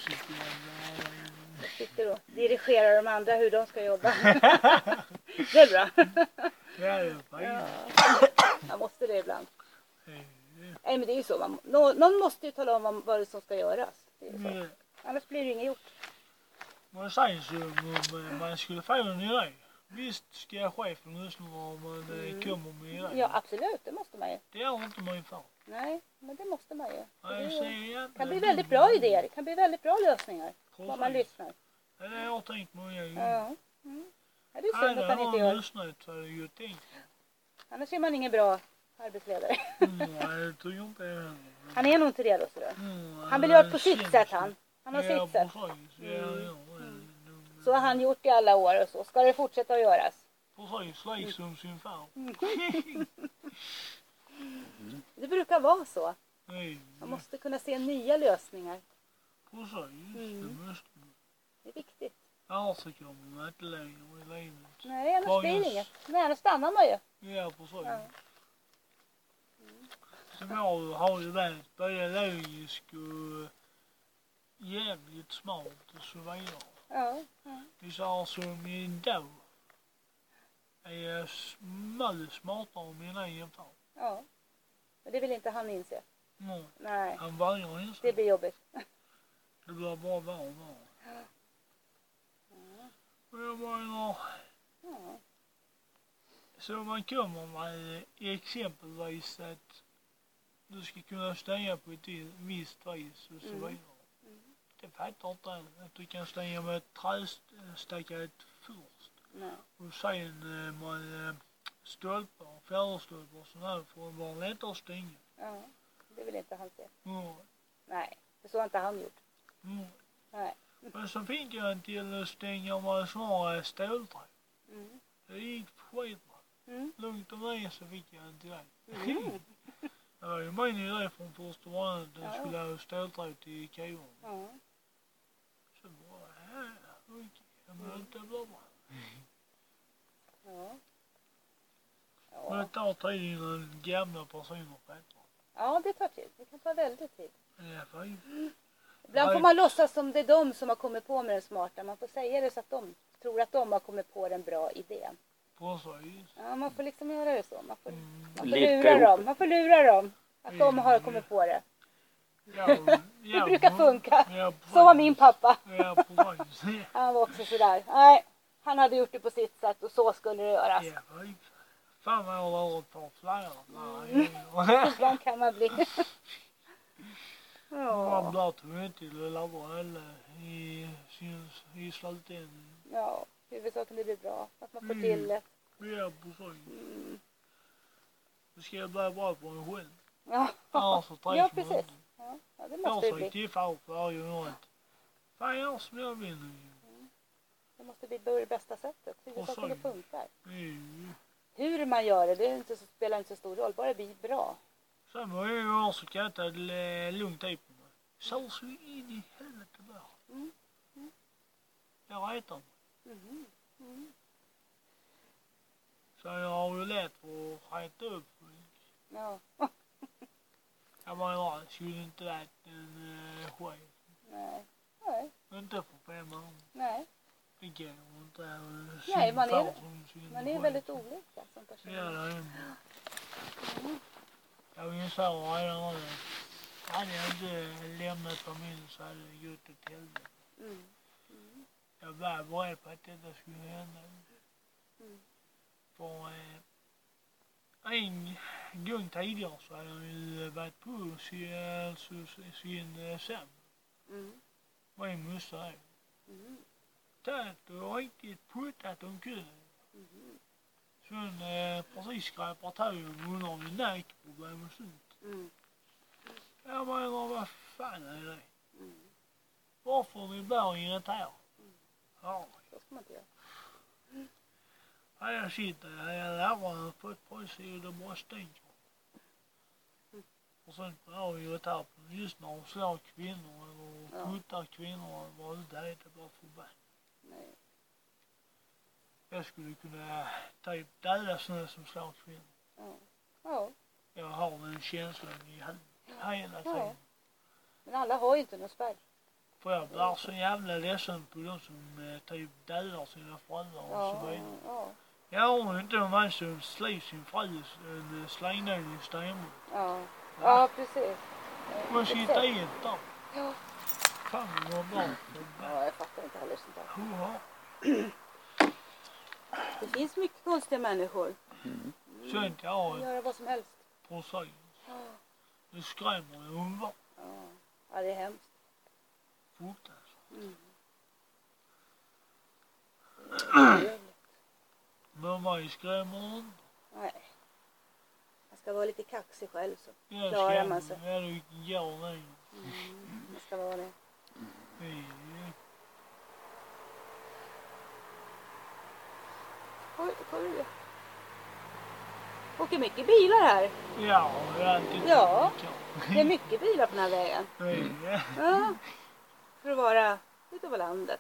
sitter och dirigerar de andra hur de ska jobba. Det är bra. Ja. Man måste det ibland. Nej, men det är ju så. Någon måste ju tala om vad det som ska göras. Det är ju så. Annars blir det inget gjort. Men sen så om man skulle få en idé. Visst ska jag chefen lyssna om man kommer med idé. Ja, absolut. Det måste man ju. Det är inte min far. Nej, men det måste man ju. Det kan bli väldigt bra idéer. Det kan bli väldigt bra lösningar. Om man lyssnar. Det är det jag har tänkt många gånger. Ja. Ja, det är synd att han inte gör. Lyssnat så är det ju tänkt. Annars är man ingen bra arbetsledare. Nej, det tror jag inte. Han är nog inte redo så då. Han vill göra det på sitt sätt han. Han har sitt sätt. Så har han gjort i alla år och så. Ska det fortsätta att göras? Precis, liksom sin far. Det brukar vara så. Man måste kunna se nya lösningar. Precis, det måste man. Det är viktigt. Annars så kommer man inte längre i livet. Nej, annars blir det inget. Nej, annars stannar man ju. Ja, precis. Som jag har ju varit både logisk och jävligt smart och så vidare. Ja. Vi sa som idag är jag smartare än mina jämförare. Ja. Men det vill inte han inse. Nej. Han vägrar inse. Det blir jobbigt. Det blir bara vara och vara. Jag menar, så man kommer med exempelvis att du ska kunna stänga på ett visst vis och så vidare. Det fattar inte att du kan stänga med ett trästaket först. Nej. Och sen med stolpar, fjäderstolpar och sådär för att vara lättare att stänga. Ja, det vill inte han se. Ja. Nej, det så har inte han gjort. Nej. Men så fick jag en till att stänga med sådana ståltråd. Det gick skitbra. Lugnt och ner så fick jag en till dig. Det var ju min idé från första början att jag skulle ha ståltråd till kivorna. Så bara, men det blir bra. Men det tar tid innan gamla personer fattar. Ja, det tar tid. Det kan ta väldigt tid. Ja, ibland får man låtsas som det är de som har kommit på med den smarta. Man får säga det så att de tror att de har kommit på den bra idén. Precis. Ja, man får liksom göra det så. Man får lura dem. Man får lura dem att de har kommit på det. Det brukar funka. Så var min pappa. Han var också sådär. Nej, han hade gjort det på sitt sätt och så skulle det göras. Fan vad jag har varit på flera. Ibland kan man bli. Man blir tvungen till att laga alla i slutändan. Ja, huvudsaken det blir bra. Att man får till det. Ja, precis. Nu ska jag bli bra på en själv. Ja, precis. Ja, det måste det bli. Jag ska tiffa upp varje år. Fan, jag som jag vill nu. Det måste bli det bästa sättet. Huvudsaken det funkar. Hur man gör det spelar inte så stor roll. Bara det blir bra. Sen var jag ju också kan jag ta lugnt tid på mig. Så in i helvete bara. Jag retar mig. Så jag har ju lätt för att reta upp. Ja. Jag menar, det skulle inte varit en chef. Nej. Inte för 5 år. Nej. Det går inte. Nej, man är väldigt olika som person. Ja, det är jag inser redan nu. Hade jag inte lämnat familjen så hade det gått ett helvete. Jag var beredd på att detta skulle hända. För en gång tidigare så hade jag ju varit på sin sam. Min musse är. Tät och riktigt puttat omkull. Sen precis skräpar tågen och undrar om det är näkproblem och sånt. Jag menar, vad fan är det? Varför vi blir irriterade? Ja. Så ska man inte göra. Ja, jag sitter här, jag lärare på ett pojse och det bara stänker. Och sen har vi ju på just när de slår kvinnor eller puttar kvinnor och vad det är, det bara förbannat. Nej. Jag skulle kunna typ döda sådana som slår kvinnor. Ja. Jag har en känsla i hela tiden. Men alla har ju inte någon spärr. För jag blir så jävla ledsen på de som typ dödar sina föräldrar och så vidare. Ja, inte de här som slår sin frus slängde i stämmer. Ja, precis. Man sitter i ett där. Ja. Fan vad bra. Ja, jag fattar inte heller sånt där. Ja. Det finns mycket konstiga människor. Sånt ja. De gör vad som helst. Precis. Det skrämmer ungar. Ja, det är hemskt. Fruktansvärt. Men mig skrämmer inte. Nej. Man ska vara lite kaxig själv så Jag klarar man sig. Ja, det gör det. Man ska vara det. Oj. Åker mycket bilar här. Ja, det är alltid det är mycket bilar på den här vägen. Ja. För att vara ute på landet.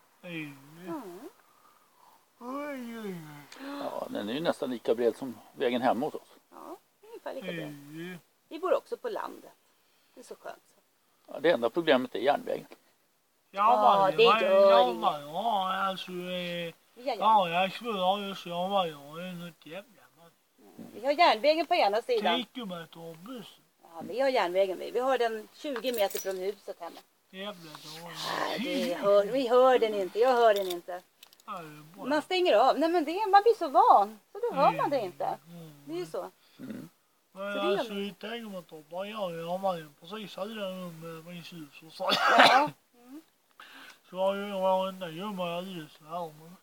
Ja, den är ju nästan lika bred som vägen hem hos oss. Ja, ungefär lika bred. Vi bor också på landet. Det är så skönt. Ja, det enda problemet är järnvägen. Ja, det gör inget. Ja, alltså... Ja, jag svär ju så jag var ju något jävla man. Vi har järnvägen på ena sidan. 10 meter av bussen. Ja, vi har järnvägen. Vi har den 20 meter från huset hemma. Jävla dåligt. Vi hör den inte. Jag hör den inte. Man stänger av. Nej, men man blir så van. Så då hör man det inte. Det är ju så. Men alltså i Tegelmantorp, jag var ju precis höjden med min hus och så. Ja. Så jag var inte gömma alldeles här, men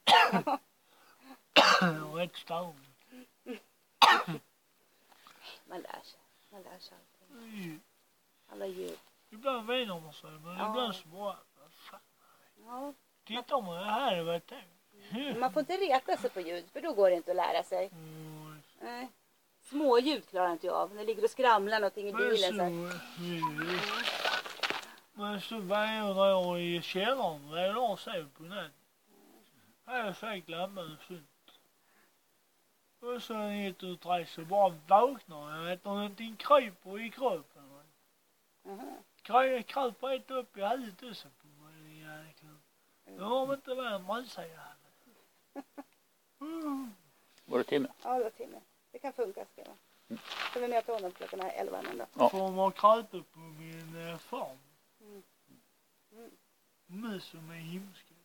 rätt stark. Man lär sig allting. Alla ljud. Ibland vänjer man sig, men ibland så bara, fan. Ja. Tittar man här, det vet jag. Man får inte reta sig på ljud, för då går det inte att lära sig. Nej. Små ljud klarar inte jag av. När det ligger och skramlar någonting i bilen. Men så var jag i källaren varje dag och sov på natten. Här är säkert lampan och sånt. Och så ett och tre så bara vaknar jag. Vet någonting kryper i kroppen. Kryper ett upp i huvudet på mig. Jag har inte vad man säger. Var det timme? Ja, det var timme. Det kan funka, ska jag. Så vi möter honom klockan 11 ändå. Ja. Får man krypa på min farm. Möss som är himska.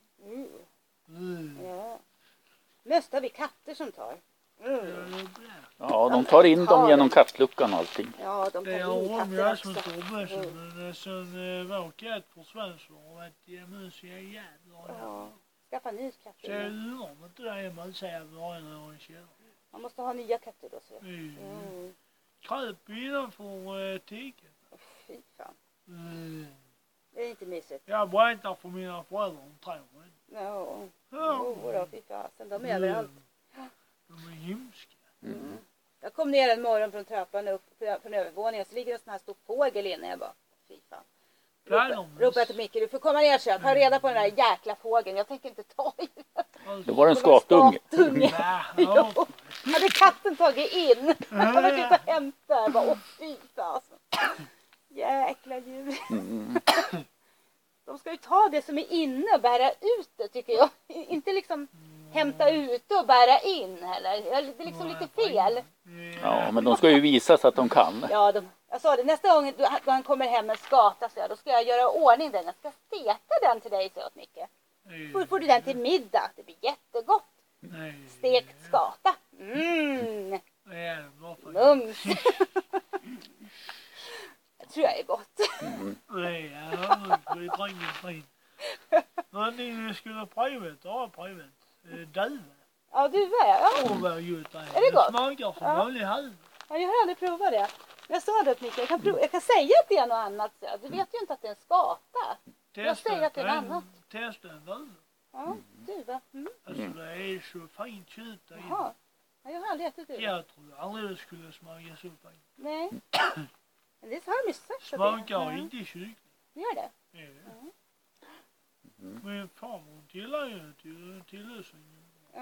Ja. Mest har vi katter som tar. Ja, de tar in dem genom kattluckan och allting. Ja, de tar in katter också. Det är som mössen, men sen vår katt försvann så och att möss är jävlar. Ja, skaffa ny katt. Så jag undrar om inte det är mössjävlar när jag känner. Man måste ha nya katter då, så. Kröp innanför täcket. Fy fan. Det är inte mysigt. Jag berättar för mina föräldrar om 3 år. Ja, fy fasen. De är överallt. De är hemska. Jag kom ner en morgon från trappan upp från övervåningen, så ligger en sån här stor fågel inne. Jag bara, fy fan. Ropade till Micke, du får komma ner så jag tar reda på den där jäkla fågeln. Jag tänker inte ta i den. Det var en skatunge. Jo, hade katten tagit in. Jag var ute och hämtade. Jag bara, fy fasen. Jäkla djur. De ska ju ta det som är inne och bära ut det, tycker jag. Inte liksom hämta ut och bära in heller. Det är liksom lite fel. Ja, men de ska ju visa så att de kan. Ja, jag sa det, nästa gång då han kommer hem med skata, så då ska jag göra ordning den. Jag ska steka den till dig, så åt Micke. Får du den till middag? Det blir jättegott. Stekt skata. Mums. Jag tror jag är gott. Nej, det är inget men ni skulle prövat. Duva. Ja, duva, ja. Är det gott? Det smakar som vanlig halv. Ja, jag har aldrig provat det. Jag sa det, Micke, jag kan säga att det är något annat. Så. Du vet ju inte att det är en skata. Jag säger att det är något annat. Testa en duva. Ja, duva. Alltså det är så fint kött där inne. Jaha. Ja, jag har aldrig ätit duva. Jag tror aldrig det skulle smaka så fint. Nej. Men det har de sagt. Smakar inte kyckling. Det gör det? Ja. Men farmor tillhör ju till lösningen.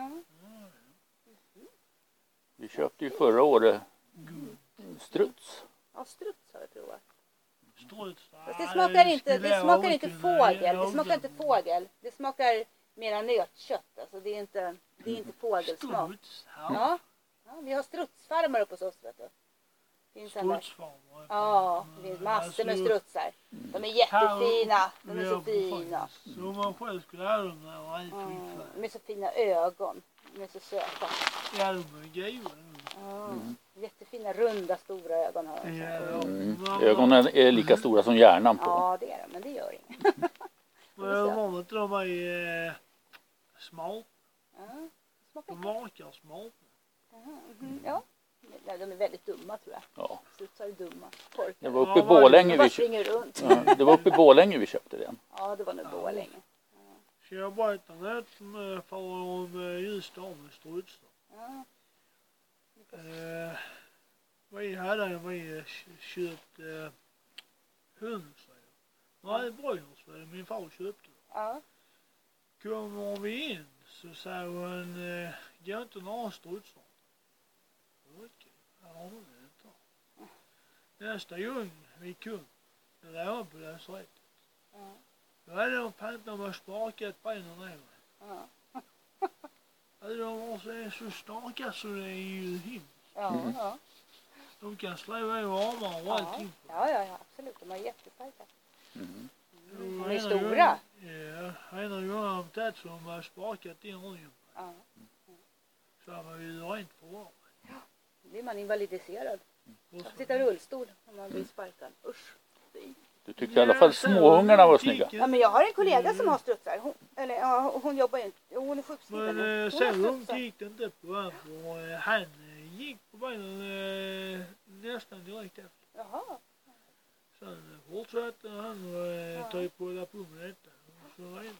Vi köpte ju förra året struts. Ja, struts har jag provat. Struts? Det smakar inte fågel. Det smakar inte fågel. Det smakar mera nötkött. Alltså det är inte fågelsmak. Ja. Vi har strutsfarmar uppe hos oss, vet du. Strutsfarmar? Ja, det finns massor med strutsar. De är jättefina. De är så fina. Så man själv skulle ha dem där och allting. De är så fina ögon. De är så söta. Ja, de är goda. Jättefina, runda, stora ögon har de. Ögonen är lika stora som hjärnan på. Ja, det är de, men det gör inget. Men var inte de är smart? Ja, de makar smart. Ja, de är väldigt dumma tror jag. Ja. Strutsar är dumma. Det var uppe i Borlänge det var uppe i Borlänge vi köpte den. Ja, det var nog Borlänge. Så jag berättade det för om just av strutsar. Ja. Vi hade köpt höns. Nej, bröder, min far köpte. Ja. Kommer vi in så säger hon, går inte några strutsar. Okej, ja det inte. Nästa gång vi kom, det var på det sättet. Då hade de pantat med spakat benen ner. De så starka så det är ju himmelsk. Ja. De kan slå över armar och allting. Ja, absolut. De är jättestarka. De är stora. Ja, en gång har de tagit så de har spakat in ryggen. Ja. Så har man ju rent för varmt. Ja, då blir man invalidiserad. Man sitter i rullstol om man blir sparkad. Usch. Du tyckte i alla fall småungarna var snygga. Ja, men jag har en kollega som har strutsar. Hon jobbar ju inte. Hon är sjukskriven. Men så långt gick det inte på honom. Han gick på benen nästan direkt efter. Jaha. Sen fortsatte han och tog på med detta. Så var det.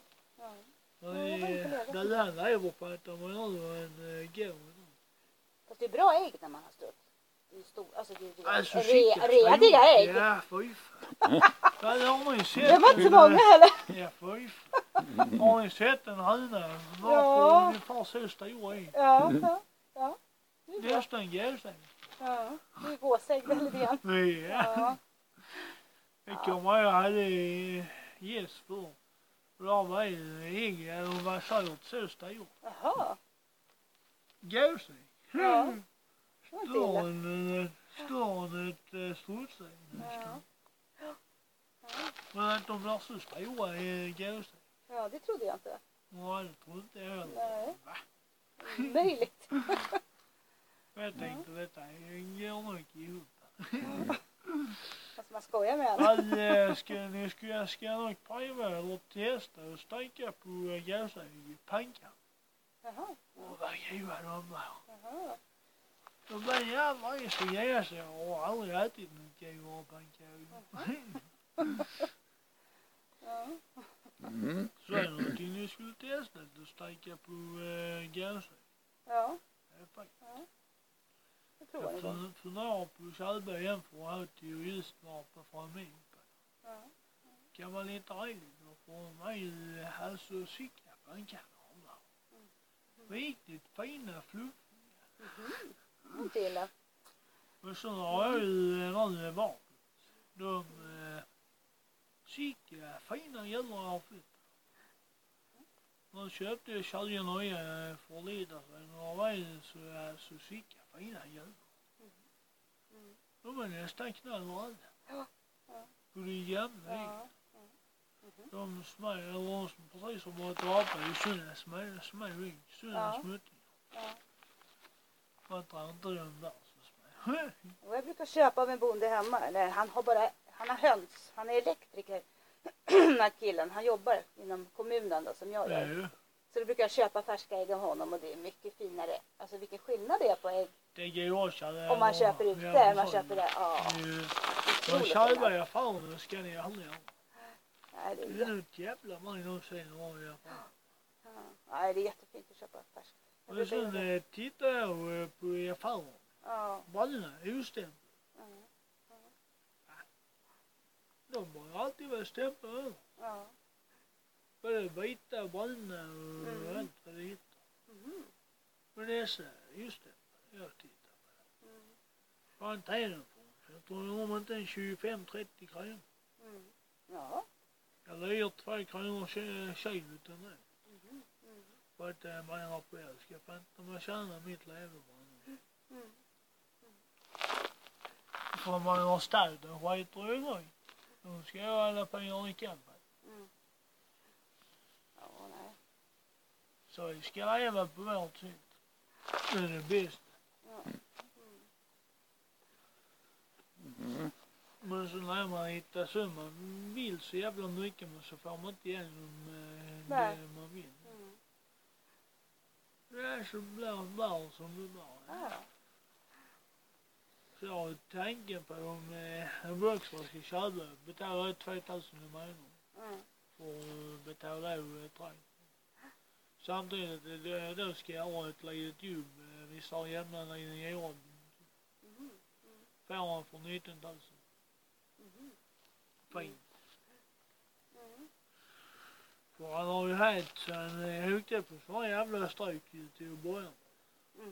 Där han lever på att de har en gård. Fast det är bra ägg när man har struts. Det är stor, alltså rediga ägg. Ja, fy fan. Ja, det har man ju sett. Det var inte så många heller. Ja, fy fan. Har ni sett en höna? Varför ungefär så stora ägg? Ja. Nästan gåsägg. Ja, det är gåsägg eller det. Ja. Jag kommer jag hade gäst för. Och då var ägg, de var så stora. Jaha. Gåsägg. Ja. Större än ett strutsägg. Men att de blir så stora gåsägg. Ja, det trodde jag inte. Nej, det trodde inte jag heller. Nej. Möjligt. Jag tänkte detta går nog ihop. Fast man skojar med henne. Ska nog pröva eller testa och steka på gåsägg i pankar. Jaha. Och vad goda de var. Jaha. De blev jävla så goda så jag har aldrig ätit något goda pankar. Så är det någonting jag skulle testa att steka på gåsägg. Ja. Jag funderar på att köpa igen för att ha till just varför från min. Kan man lite rejligt och få mig alltså cykla på en kanal. Riktigt fina fluffiga. Inte illa. Och så har jag ju en vapen. De cyklar fina jävla avflytt. De köpte 20 nya för lite sen och var så cyklar fina jävlar. De är nästan knallröda. Och det är jämna. De smäller, eller precis som att apa i sådana smäller, sådana smutningar. Man tar inte dem där så smäller. Och jag brukar köpa av en bonde hemma. Eller han har höns. Han är elektriker. Den här killen, han jobbar inom kommunen då, som jag gör. Så då brukar jag köpa färska ägg av honom och det är mycket finare. Alltså vilken skillnad det är på ägg. Det går också. Om man köper ut det, man köper det. Ja. Man köper i affären, det ska ni aldrig göra. Nej, det är nu jävla man någonsin har i affären. Nej, det är jättefint att köpa färskt. Och sen tittar jag på i affären. Brallorna är ostämplade. De har alltid varit stämplade över. Både vita brallorna och allt vad det heter. Men dessa är ostämplade. Jag tittar på det. Vad inte är den för? Jag tror om inte en 25-30 kronor. Ja. Jag lägger 2 kronor kilot den där. För att man är själv ska inte man tjäna mitt levebröd. För man har städen skiter i mig. Då ska jag alla pengar i kampen. Ja, nej. Så vi ska leva på vårt sätt. Det är det bästa. Men så när man hittar så man vill så jävla mycket men så får man inte igenom det man vill. Det är så bra som det bara är. Så jag har tanken på om en vuxen ska köpa betala 2000 i månaden för att betala över trä. Samtidigt då ska jag ha ett litet jobb. Vi sa jämna i år. Får han för 19 000. Fint. För han har ju haft så han hukte på så jävla stryk till att börja med.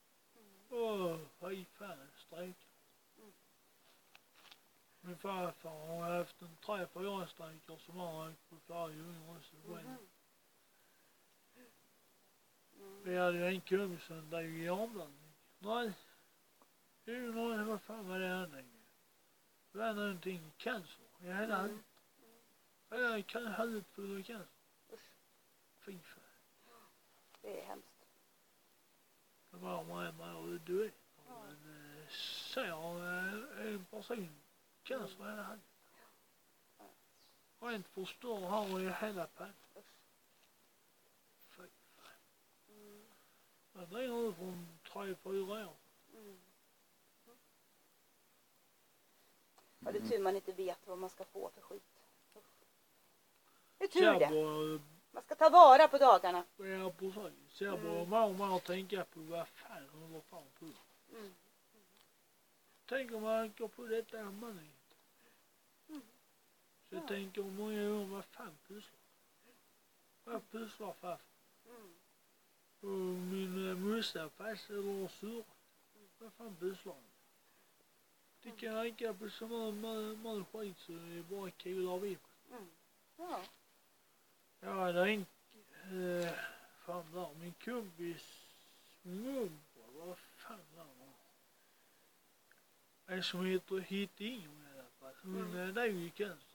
Fy fan, stryk. Min farfar har haft en 3-4 strejker som har åkt på varje gång också. Vi hade ju en kung som dog i armblandning. Nej. Vad fan var det här? Det var någonting cancer. Jag hade huvudet full av cancer. Fy fan. Det är hemskt. Det var man och dö. Men ser en person cancer hela handen. Och inte förstår har ju hela pannan. Fy fan. Det är nog från 3-4 år. Ja, det är tur man inte vet vad man ska få för skit. Det är tur det. Man ska ta vara på dagarna. Ja, precis. Så bara man tänker på vad fan håller fan på. Tänk om man går på detta man inte. Så jag tänker många gånger vad fan pysslar. Vad pysslar farfar? Och min mussa fast eller sur. Vad fan pysslar? Det kan räcka på så många skit så det är bara kul av det. Ja. Ja, det är inte... fan där, min kompis morbror, vad fan där var. En som heter Hitting i alla fall. Hon dog i cancer.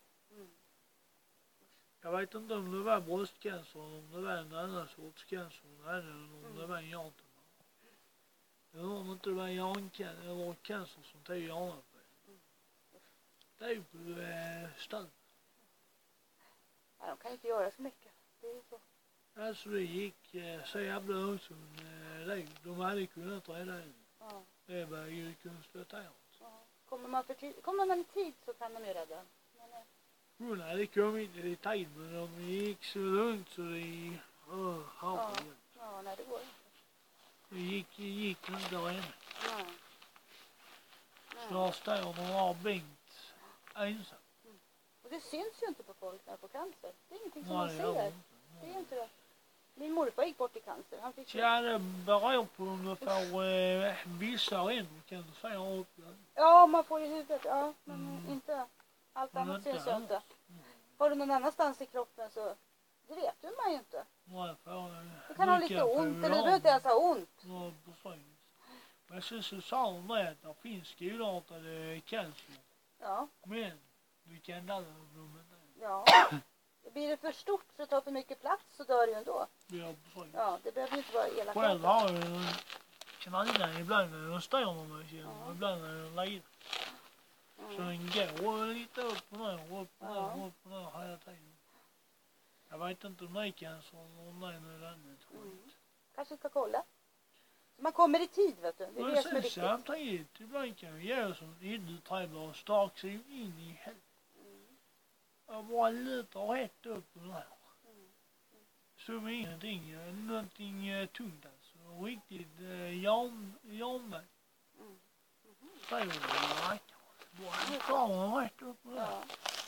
Jag vet inte om det var bröstcancer eller om det var en annan sorts cancer hon hade eller om det var en hjärntumör. Jag undrar om inte det var hjärncancer eller cancer som tog hjärnan på det. Det är ju på stöd. Ja, de kan inte göra så mycket. Det är ju så. Alltså det gick så jävla långt som de hade kunnat rädda henne. Ja. Det var ju konstaterat. Ja. Kommer man i tid så kan de ju rädda. Men, hon hade kommit i tid men de gick så långt så det ja, nej det går inte. Det gick inte henne. Nej. Snart står de har Bengt ensam. Och det syns ju inte på folk när de får cancer. Det är ingenting som Nej, man ser. Det är inte det. Min morfar gick bort i cancer. Han fick ja, det beror på om du får vissa ändå kan du säga upp. Ja, man får i huvudet. Ja, men inte allt annat syns ju inte. Har du någon annanstans i kroppen så det vet man ju inte. Nej, du kan ha lite ont eller du behöver inte ens ha ont. Ja, precis. Men så sa hon det att det finns skolartade cancer. Ja. Men du kan dö av dem. Ja. Blir det för stort så tar för mycket plats så dör du ju ändå. Ja, precis. Ja, det behöver ju inte vara elakt. Själv har jag en knallan ibland när jag står med mig själv och ibland när jag lägger. Så den går lite upp och ner hela tiden. Jag vet inte om det är cancer eller om det är något annat. Kanske ska kolla. Så man kommer i tid, vet du. Det är det som är viktigt. Samtidigt, ibland kan vi göra som idrottstävlar och stark sig in i helvete. Jag bara lutar rätt upp och ner. Som ingenting, någonting tungt alltså. Riktigt järnväg. Så är det rätt. Bara klar rätt upp och ner.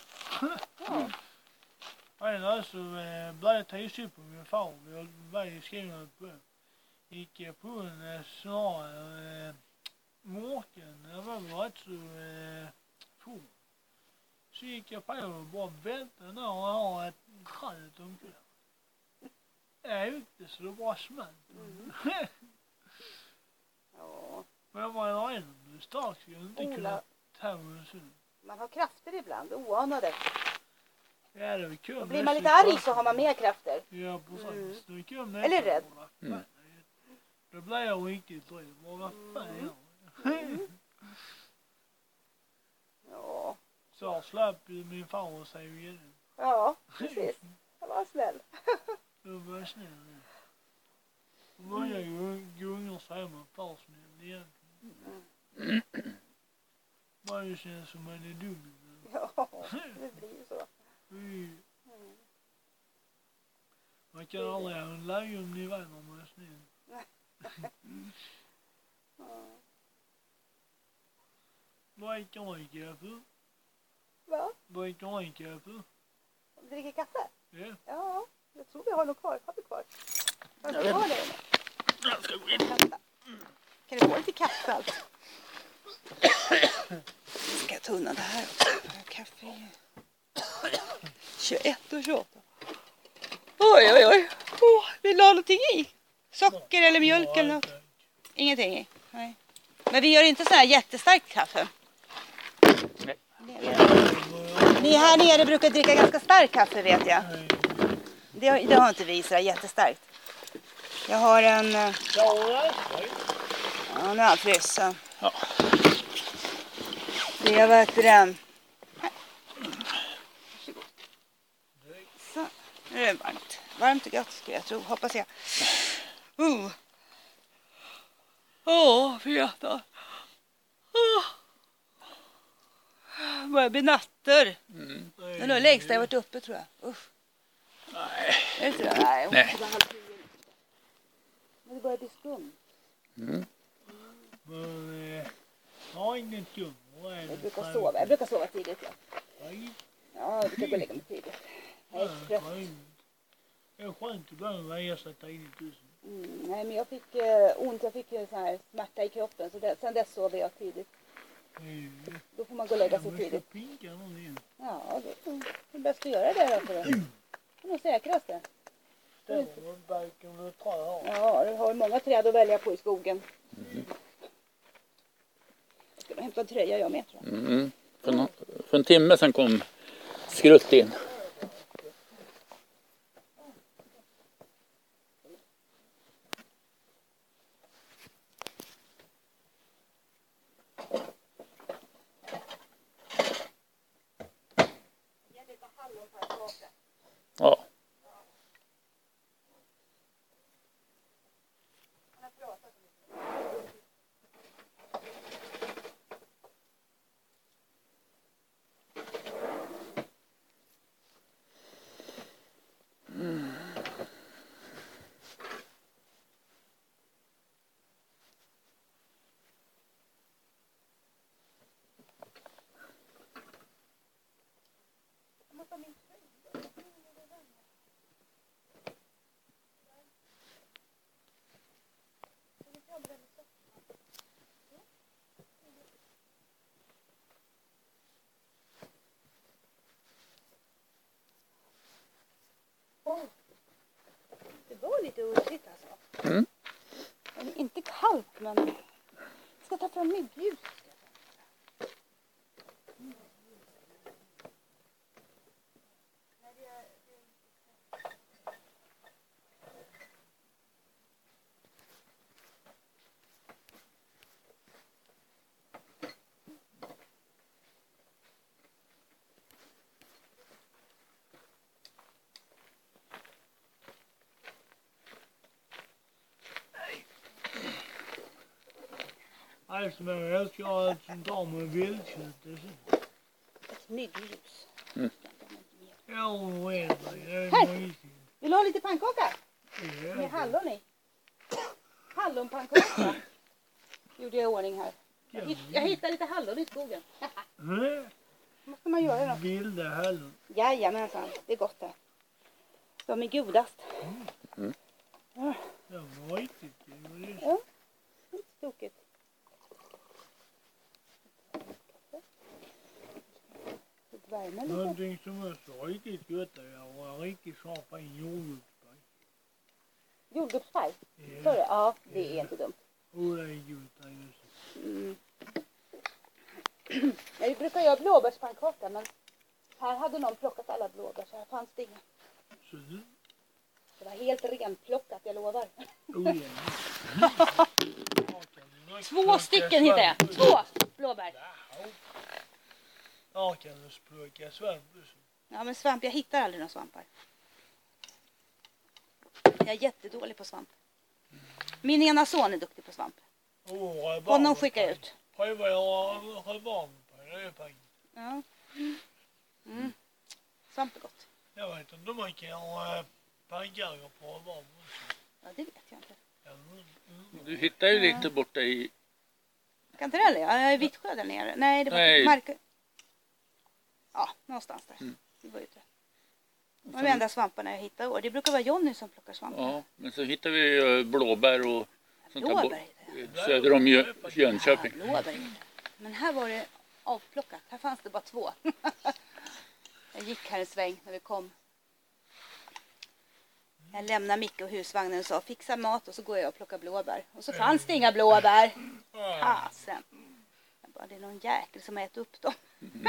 Ja, så blev jag tillsyn på min far. Vi var ju skrivna på. Gick på en snarare morken. Det var väl rätt så full. Så gick jag på och bara väntade när jag har ett träd omkull. är ute så det bara smält. Ja. Men man har ändå starkt skulle inte kunna ta en sån. Man har krafter ibland, oanade. Ja, det är kul. Och blir man lite arg så har man mer krafter. Ja, precis. Det är kul. Eller rädd. Då blir jag riktigt rädd. Vad fan Ja. Så slapp min far och säga igen. Ja, precis. Jag var snäll. Du var snäll. Och många gånger säger man far snäll igen. Man känns som man är dum. Ja, det blir ju så. Man kan aldrig ha en lagomnivå när man är snäll. Dricker man kaffe? Va? Dricker man kaffe? Dricker kaffe? Ja. Ja, jag tror vi har något kvar. Har vi kvar? Jag vet inte. Jag ska gå in. Kan det få lite kaffe alltså? Ska jag ta undan det här också? Kaffe. 21 och 28. Oj, oj, oj. Vill du ha någonting i? Socker eller mjölk eller något? Ingenting i? Nej. Men vi gör inte så här jättestarkt kaffe. Nej. Ni här nere brukar dricka ganska starkt kaffe, vet jag. Det har inte vi så här jättestarkt. Jag har en... Ja, nu har jag frysa. Ja. Det är vad heter det? Så, nu är det varmt. Varmt och gott skulle jag tro, hoppas jag. Feta. Börjar bli natter. Det är nog längst jag har varit uppe, tror jag. Usch. Nej. Är det det? Nej. Nej. Men det börjar bli skumt. Men har ingen skum. Jag brukar sova tidigt. Ja, jag brukar gå och lägga mig tidigt. Jag är trött. Det är skönt ibland att lägga sig tidigt. Nej, men jag fick ont. Jag fick så här smärta i kroppen. Så sen dess sover jag tidigt. Då får man gå och lägga sig tidigt. Ja, det är bäst att göra det då. För det är nog säkraste. Ja, du har många träd att välja på i skogen. Jag ska hämta en tröja jag med, tror jag. För en timme sedan kom skrutt in. Ja. Det var lite urigt alltså. Mm. Det är inte kallt, men jag ska ta fram myggljus. Alltså, men jag älskar allt som tar med viltkött. Ett myggljus. Ja, vad är det? Hej! Vill du ha lite pannkaka? Med hallon i. Hallonpannkaka. Gjorde jag i ordning här. Jag hittade lite hallon i skogen. Måste man göra då? Vilda hallon. Jajamensan, det är gott det. De är godast. Ja, det var riktigt. Ja, inte tokigt. Någonting som är så riktigt gott är att riktigt sapa i jordgubbsberg. Jordgubbspaj? Så det? Ja, det är inte dumt. Jag brukar göra blåbärspannkaka, men här hade någon plockat alla blåbär så här fanns det inga. Det var helt renplockat, jag lovar. 2 stycken hittade jag. 2 blåbär. Ja, kan du plocka svamp? Ja, men svamp, jag hittar aldrig några svampar. Jag är jättedålig på svamp. Min ena son är duktig på svamp. Honom skickar jag ut. Pröva jag rabarber på det. Ja. Svamp är gott. Jag vet inte om man kan ha pannkakor på rabarber. Ja, det vet jag inte. Du hittar ju lite borta i... Kantarell, ja. Jag är Vittsjö där nere. Nej, det var Mark... Ja, någonstans där. Det var ute. Det var de enda svamparna jag hittade. Och det brukar vara Jonny som plockar svampar. Ja, men så hittar vi blåbär och sånt där söder om Jönköping. Ja, blåbär. Men här var det avplockat. Här fanns det bara 2. Jag gick här en sväng när vi kom. Jag lämnade Micke och husvagnen och sa fixa mat och så går jag och plockar blåbär. Och så fanns det inga blåbär. Fasen. Bara, det är någon jäkel som äter upp dem.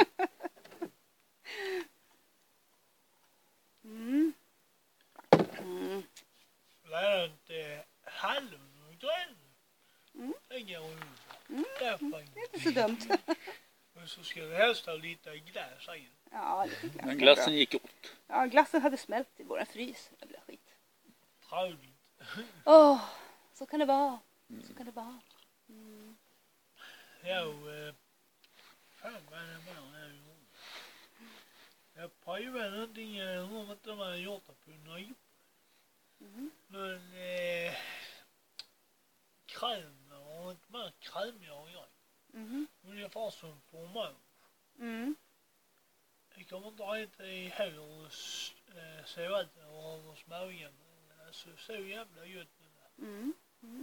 Det är inte hallon och grön. Det går Det är inte så dumt. Men så ska det helst ha lite glass i. Ja, det tycker jag. Men glassen gick åt. Ja, glassen hade smält i våran frys. Det blev skit. Trevligt. Så kan det vara. Så kan det vara. Ja, fan vad det var här. Jag prövade någonting om att de hade gjort det på nöjd. Men kräm och inte mer krämiga och grejer. Ungefär som fromage. Jag kommer inte riktigt ihåg hur det såg ut och hur smaken. Alltså så jävla gött det där.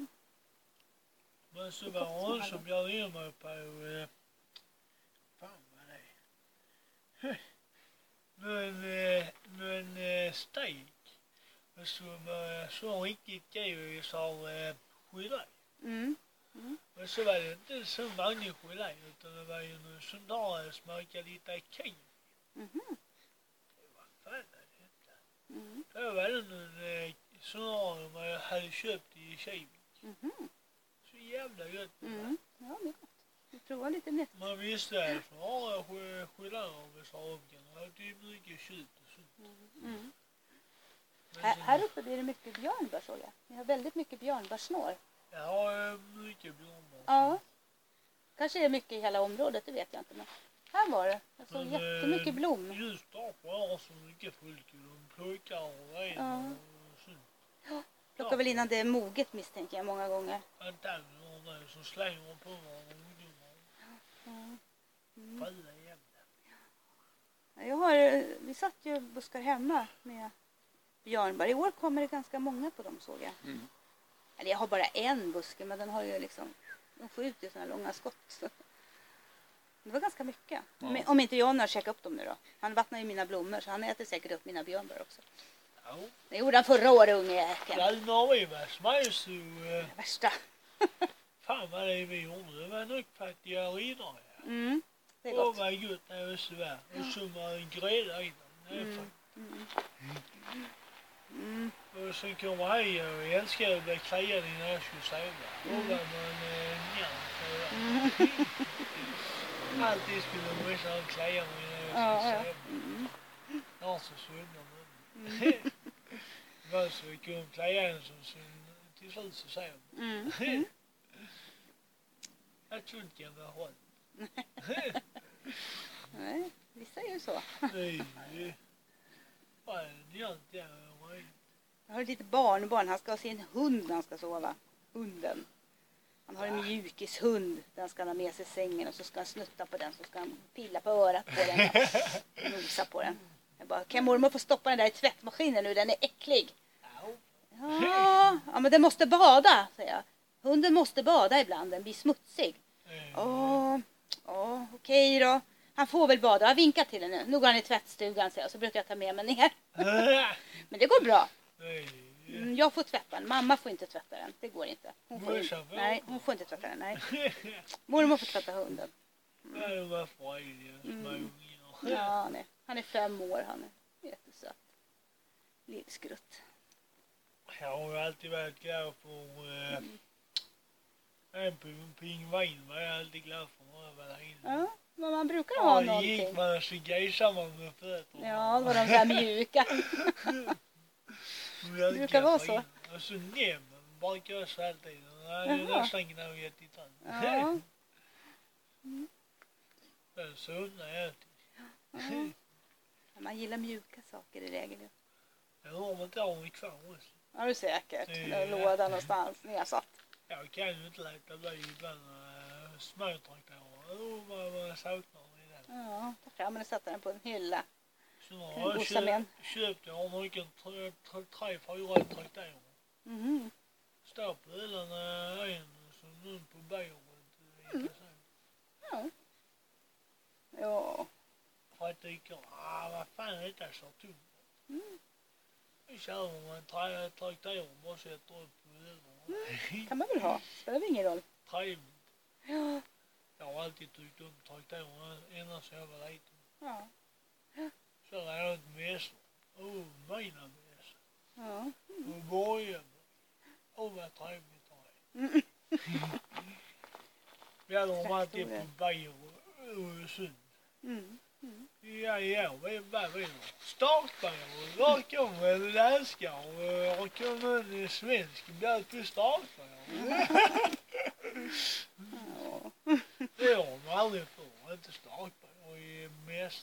Men så var hon som bjöd in mig på fan vad det är. Men steak. Och så var så riktigt god och sa gelé. Och så var det inte så vanlig gelé utan det var ju någon sån där smakade lite kiwi. Det var fan det. Då var det någon sån där man hade köpt i Kivik. Så jävla gött. Ja, det är gott. Vi provar lite nytt. Man visste att gelé av saken. Det är mycket kött och sånt. Här uppe blir det mycket björnbär såg jag. Ni har väldigt mycket björnbärsnår. Ja, mycket björnbär. Ja. Kanske är det mycket i hela området, det vet jag inte. Men här var det. Jag såg jättemycket blom. Just därför är så mycket folk. De plockar och renar och sånt. Ja, plockar väl innan det är moget misstänker jag många gånger. Antagligen är det så slänger på varandra ungdomar. Falla jävla. Vi satt ju och buskar hemma med björnbär. I år kommer det ganska många på dem såg jag. Eller jag har bara en buske men den har ju liksom, de skjuter ju sådana långa skott. Så. Det var ganska mycket. Men, om inte jag har käkat upp dem nu då. Han vattnar ju mina blommor så han äter säkert upp mina björnbär också. Ja. Det gjorde han förra året unge jäkeln. Dalmarivas var så värsta. fan vad det vi gjorde. Det var nog fattiga riddare. Det är gott. Vad gott det var så var. Och så var en grädda i den. Och sen kommer här och jag älskar att bli kliad innan jag skulle sova. Då var man njärn. Alltid skulle man visa att klia mig innan jag skulle sova. Jag har så sunda mun. Det var så vi kunde klia en som till slut så sov. Jag tror inte jag var håll. Nej, vissa är ju så. Nej. Jag har ett litet barnbarn. Han ska ha sin hund när han ska sova. Hunden. Han har en mjukishund. Den ska han ha med sig i sängen. Och så ska han snutta på den. Så ska han pilla på örat på den. Och nosa på den. Jag bara, kan mormor få stoppa den där i tvättmaskinen nu? Den är äcklig. Ja, men den måste bada, säger jag. Hunden måste bada ibland. Den blir smutsig. Okej då. Han får väl bada. Jag vinkar till henne. Nu går han i tvättstugan så brukar jag ta med mig ner. Men det går bra. Jag får tvätta den. Mamma får inte tvätta den. Det går inte. Hon får inte tvätta den. Nej. Mormor får tvätta hunden. Ja, nej. Han är 5 år. Han är jättesöt. Lillskrutt. Jag har alltid varit glad för en pingvin. Var jag alltid glad för när jag var där inne. Ja, men man brukar ha någonting. Gick man så gejsar man med fötterna. Ja, var de där mjuka. Det brukar vara så. Och så nämmen brukar jag så alltid. Jag är nästan gnaggat i tand. Ja. Så undrar jag alltid. Man gillar mjuka saker i regel. Jag har inte av mig kvar också. Ja, du säkert. Den låda någonstans nedsatt. Jag kan ju inte låta bli ibland småtraktorer. Vad saknar i den? Ja, ta fram den och sätta den på en hylla. Så jag köpt jag har mycket 3-4 traktorer. Står på hyllan en som nu på bordet. Ja. Ja. För att jag tycker, vad fan är det så tungt? Jag kör med en traktor och bara sätter upp på hyllan. Kan man väl ha? Spelar ingen roll. Trevligt. Ja. Jag har alltid tyckt om traktorer ända sedan jag var liten. Ja. Så har jag ett mässor. Mina mässor. Ja. Och börjar. Vad trevligt det är. Vi hade alltid på Bajer och Sund. Ja, vad vill du? Startbärare, var kommer en läska och kommer en svensk bjöd på startbärare. Det har man aldrig för, inte startbärare i mest.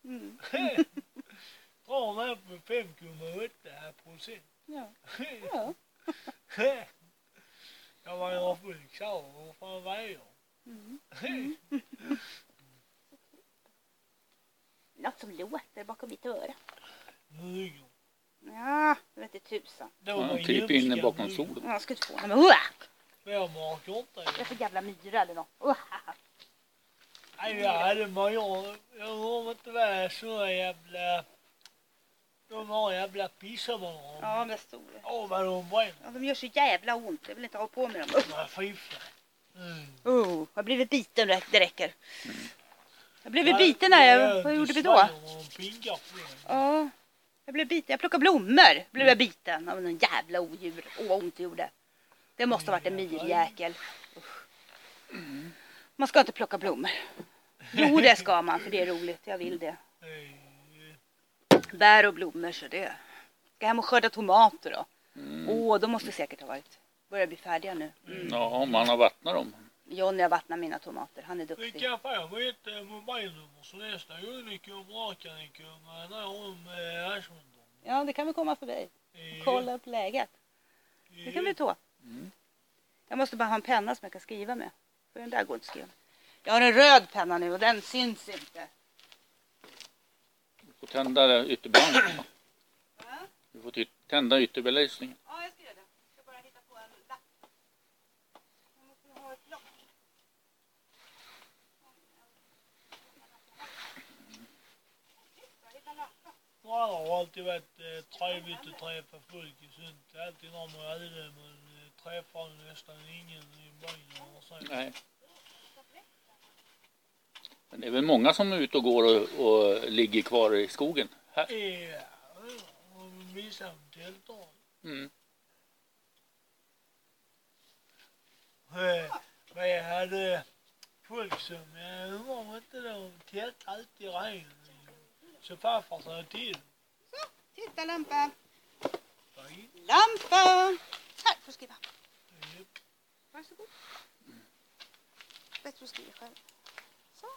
Drar ner på 5,8%. Ja. Jag var ju full klar, vad fan var jag? Något som låter bakom mitt öra. Mygor. Ja, det vet inte tusan. Ja, kryp in bakom solen. Jag ska inte få den. Jag märker inte. Det är för jävla myra eller något. Nej, jag hade major. Jag har inte varit så jävla... De har jävla pissabarn. Ja, de är stora. Vad de bränner. Ja, de gör så jävla ont. Jag vill inte ha på med dem. Vad fifflar. Jag har blivit biten, det räcker. Jag blev biten när vad gjorde vi då? Ja, jag blev biten. Jag plockade blommor. Blev jag biten av en jävla odjur. Vad ont det gjorde. Det måste ha varit en myrjäkel. Man ska inte plocka blommor. Jo, det ska man, för det är roligt. Jag vill det. Bär och blommor, så det. Ska hem och skörda tomater då. De måste säkert ha varit. Börjar bli färdiga nu. Ja, man har vattnat dem. Johnny har vattnat mina tomater. Han är duktig. Vi kan få ett mobilnummer så nästa gång ni kommer kan ni komma när om Ashmundon. Ja, det kan vi komma förbi. Kolla upp läget. Det kan vi ta. Jag måste bara ha en penna som jag kan skriva med. För den där går inte att skriva med. Jag har en röd penna nu och den syns inte. Du får tända ytterbelysningen. Du får tända ytterbelysningen. Ja, jag ska göra det. Jag ska bara hitta på en lapp. Jag måste ha ett lock. Det har alltid varit trevligt att träffa folk i Sund. Alltid när man hade det, men träffar nästan ingen i byn. Nej. Men det är väl många som är ute och går och ligger kvar i skogen här? Ja, och vissa tältar. Men jag hade folk som, jag undrar inte de tält alltid regn. Så farfar sa till. Så, titta lampa. Lampa! Här, får skriva. Varsågod. Bättre att skriva själv. Så.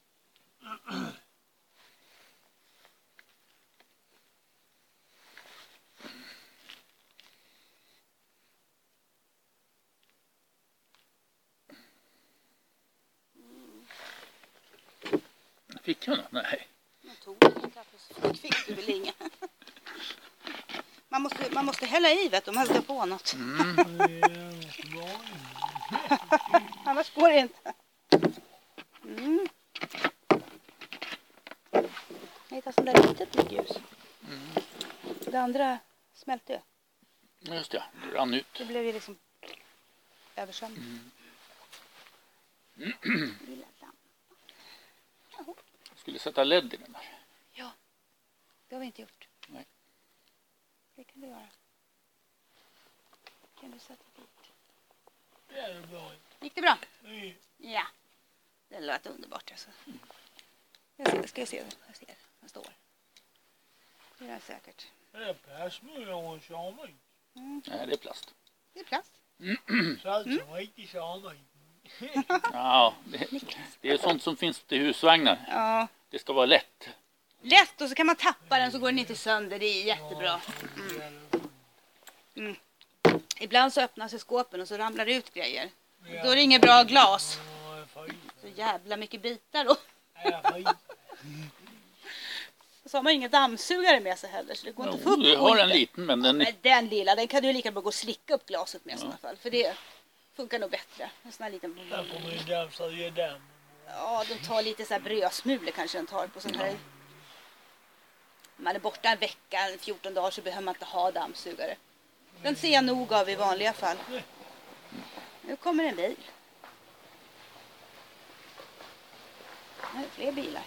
Fick jag något? Nej. Jag tog en kaffe. Fick du väl inga? Man måste hälla i, vet du, om man ska få något. Annars går det inte. Jag hittar sån där litet ljus. Det andra smälte ju. Just det, det rann ut. Det blev ju liksom översvämmat. Lilla damm. Jaha. Jag skulle sätta LED i den här. Ja, det har vi inte gjort. Nej. Det kan du göra. Kan du sätta dit? Det är bra. Gick det bra? Mm. Ja. Det lät underbart alltså. Ska jag se den står. Det är den säkert. Det är plasmur och keramik. Nej, det är plast. Det är plast. Så allt som riktigt keramik. Ja, det är sånt som finns till husvagnar. Ja. Det ska vara lätt. Lätt och så kan man tappa den så går den inte sönder. Det är jättebra. Ibland så öppnas sig skåpen och så ramlar det ut grejer. Då är det inget bra glas. Så jävla mycket bitar då. Så har man inga dammsugare med sig heller så det går inte att få upp. Du har en liten men den... Ja, men den lilla, den kan du lika bra gå och slicka upp glaset med i sådana fall. För det funkar nog bättre. En sån här liten... Där kommer ju dammsuga damm. Ja, de tar lite så här brödsmulor kanske de tar på sån här... Man är borta en vecka, 14 dagar så behöver man inte ha dammsugare. Den ser jag nog av i vanliga fall. Nu kommer en bil. Nu är fler bilar.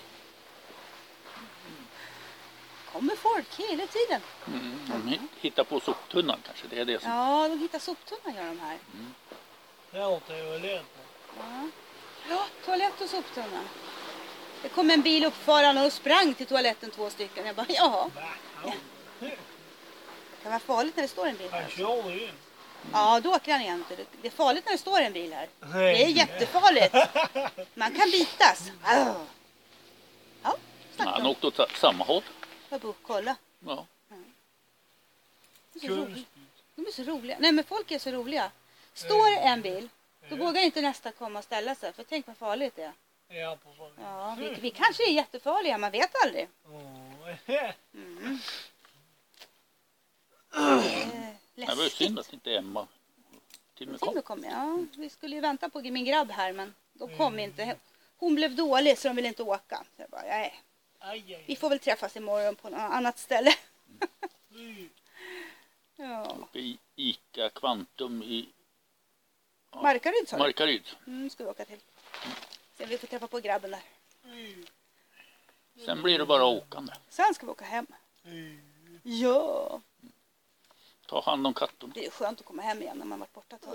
Kommer folk hela tiden. De hittar på soptunnan kanske, det är det som... Ja, de hittar soptunnan gör de här. Det har toalett. Ja, toalett och soptunna. Det kom en bil uppfarande och sprang till toaletten 2 stycken. Jag bara, jaha. Det kan vara farligt när det står en bil här. Han kör igen. Ja, då åker han igen. Det är farligt när det står en bil här. Det är jättefarligt. Man kan bitas. Ja, Han åkte åt samma håll. jag bor och kolla. Ja. De är så roliga. Nej, men folk är så roliga. Står en bil, då vågar inte nästa komma och ställa sig. För tänk vad farligt det är. Ja, precis. Ja, vi kanske är jättefarliga, man vet aldrig. Det var ju synd att inte Emma till och med kom. Ja, vi skulle ju vänta på min grabb här, men de kom inte. Hon blev dålig så de ville inte åka. Så jag bara, nej. Vi får väl träffas imorgon på något annat ställe. Ja. Uppe i Ica Kvantum i Markaryd sa du? Markaryd. Ska vi åka till. Sen vi får träffa på grabben där. Sen blir det bara åkande. Sen ska vi åka hem. Ja. Ta hand om katten. Det är skönt att komma hem igen när man varit borta ett tag.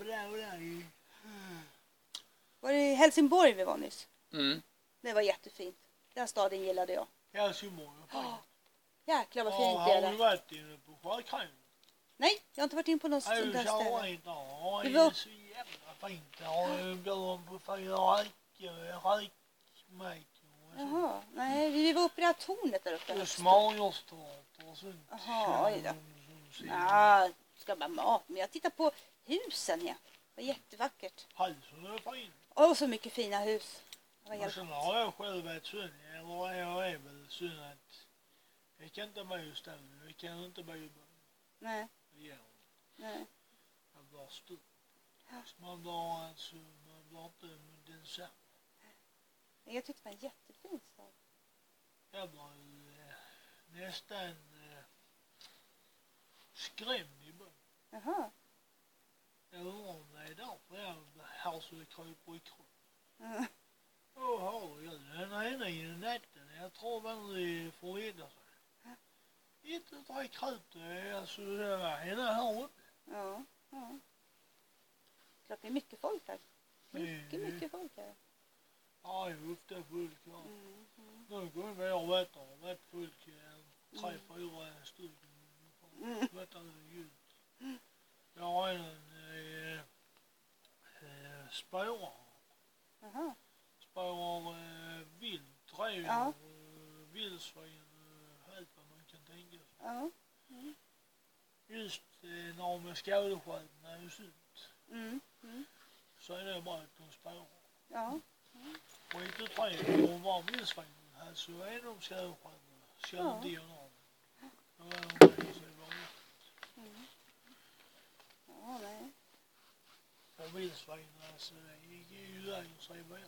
Var det i Helsingborg vi var nyss? Det var jättefint. Den staden gillade jag. Helsingborg var fint. Jäklar vad fint det är där. Har du varit inne på Sjökrangen? Nej, jag har inte varit in på någon sån där ställe. Det var så jävla fint. Jag har bjudit på 4 räkmäck. Jaha, nej, vi var uppe i det här tornet där uppe. Och smörgåstårtor och sånt. Jaha, oj då. Ja, ska bara mat. Men jag tittar på husen, ja. Det var jättevackert. Halsen är fin. Åh, så mycket fina hus. Och sen har jag själv varit synd. Eller jag är väl synd att jag kan inte med just den. Jag kan inte med just den. Nej. Ja. Nej. Jag blir stor. Man blir alltså, man blir inte densamma. Jag tyckte det var en jättefin stad. Jag var nästan skrämd i början. Jaha. Jag undrar om det är därför jag har så det kryper i kroppen. Herregud, den ena i natten. Jag tror man får reda sig. 1, 2, 3 kryp. Alltså det var hela här uppe. Ja. Klart det är mycket folk här. Mycket folk här. Ja, jag är ofta folk här. Nu går vi och varit folk 3-4 stycken. Vattnar ljud. Jag har en spårar. Spårar vilt, räv, vildsvin, allt vad man kan tänka sig. Just när man skådesköten är ju sunt. Så är det bara att de spårar. Ja. Och inte 3 och var vildsvin. Alltså är de skådesköterna. Ska de göra något. Då är de med sig bara. Ja, nej. Och vildsvin, alltså det är ju där och sig bara.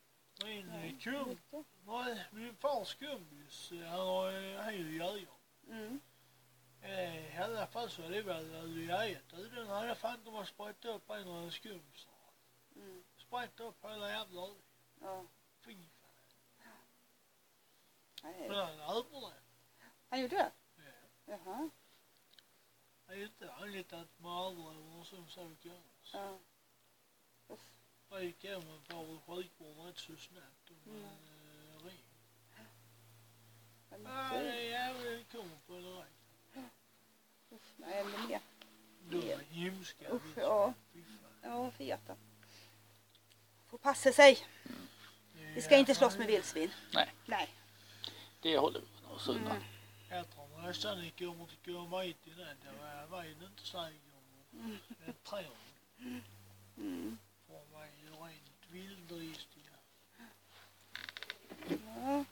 Min fars kompis, han är ju jägare. I alla fall så är det väl löjet. Den hade fan de har sprätt upp en eller en skumstad. Sprätt upp hela jävla. Ja. Fy fan. Nej. Men han överlevde. Han gjorde det? Ja. Jaha. Det är inte anlitat med överlevande som såg göras. Ja. Jag gick hem och var sjukvård rätt så snabbt. Och ring. Nej, det är jävligt kommer på det. Nej, ännu mer. Du är hemska. Usch, ja. Ja, feta. Får passa sig. Vi ska inte slåss med vildsvin. Nej. Nej. Det håller vi oss undan. Jag tror nästan det kommer att komma hit i den. Jag vet inte säkert om det tror. Får man ju rent vilddristiga. Ja.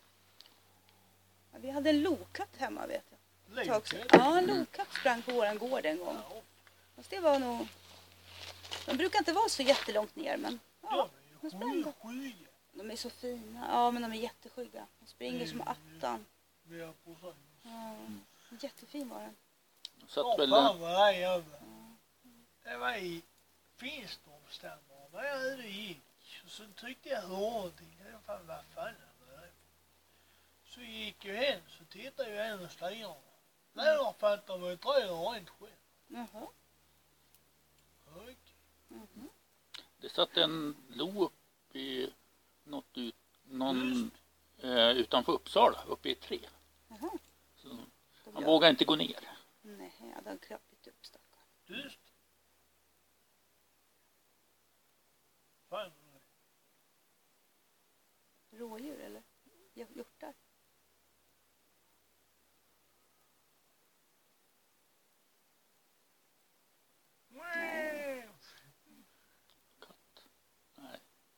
Vi hade en lokatt hemma, vet jag. Lokatt? Ja, en lokatt sprang på våran gård en gång. Fast det var nog... De brukar inte vara så jättelångt ner, men... Ja, de är ju skygga. De är så fina. Ja, men de är jätteskygga. De springer som attan. Ja, precis. Ja, jättefin var den. Så att väl... Fan vad det är. Det var i Finstorpsstämmor. När jag hade gick. Så tyckte jag någonting. Vad fan är det? Så gick jag hem så tittade jag en av stenarna. Där fattar man ett röd och rent skit. Jaha. Okej. Det satt en lo upp i utanför Uppsala, uppe i ett träd. Jaha. Så han vågar inte gå ner. Nej, hade han kröpit upp stackaren. Just. Fan. Rådjur eller? Hjortar? Nej. Katt. Nej.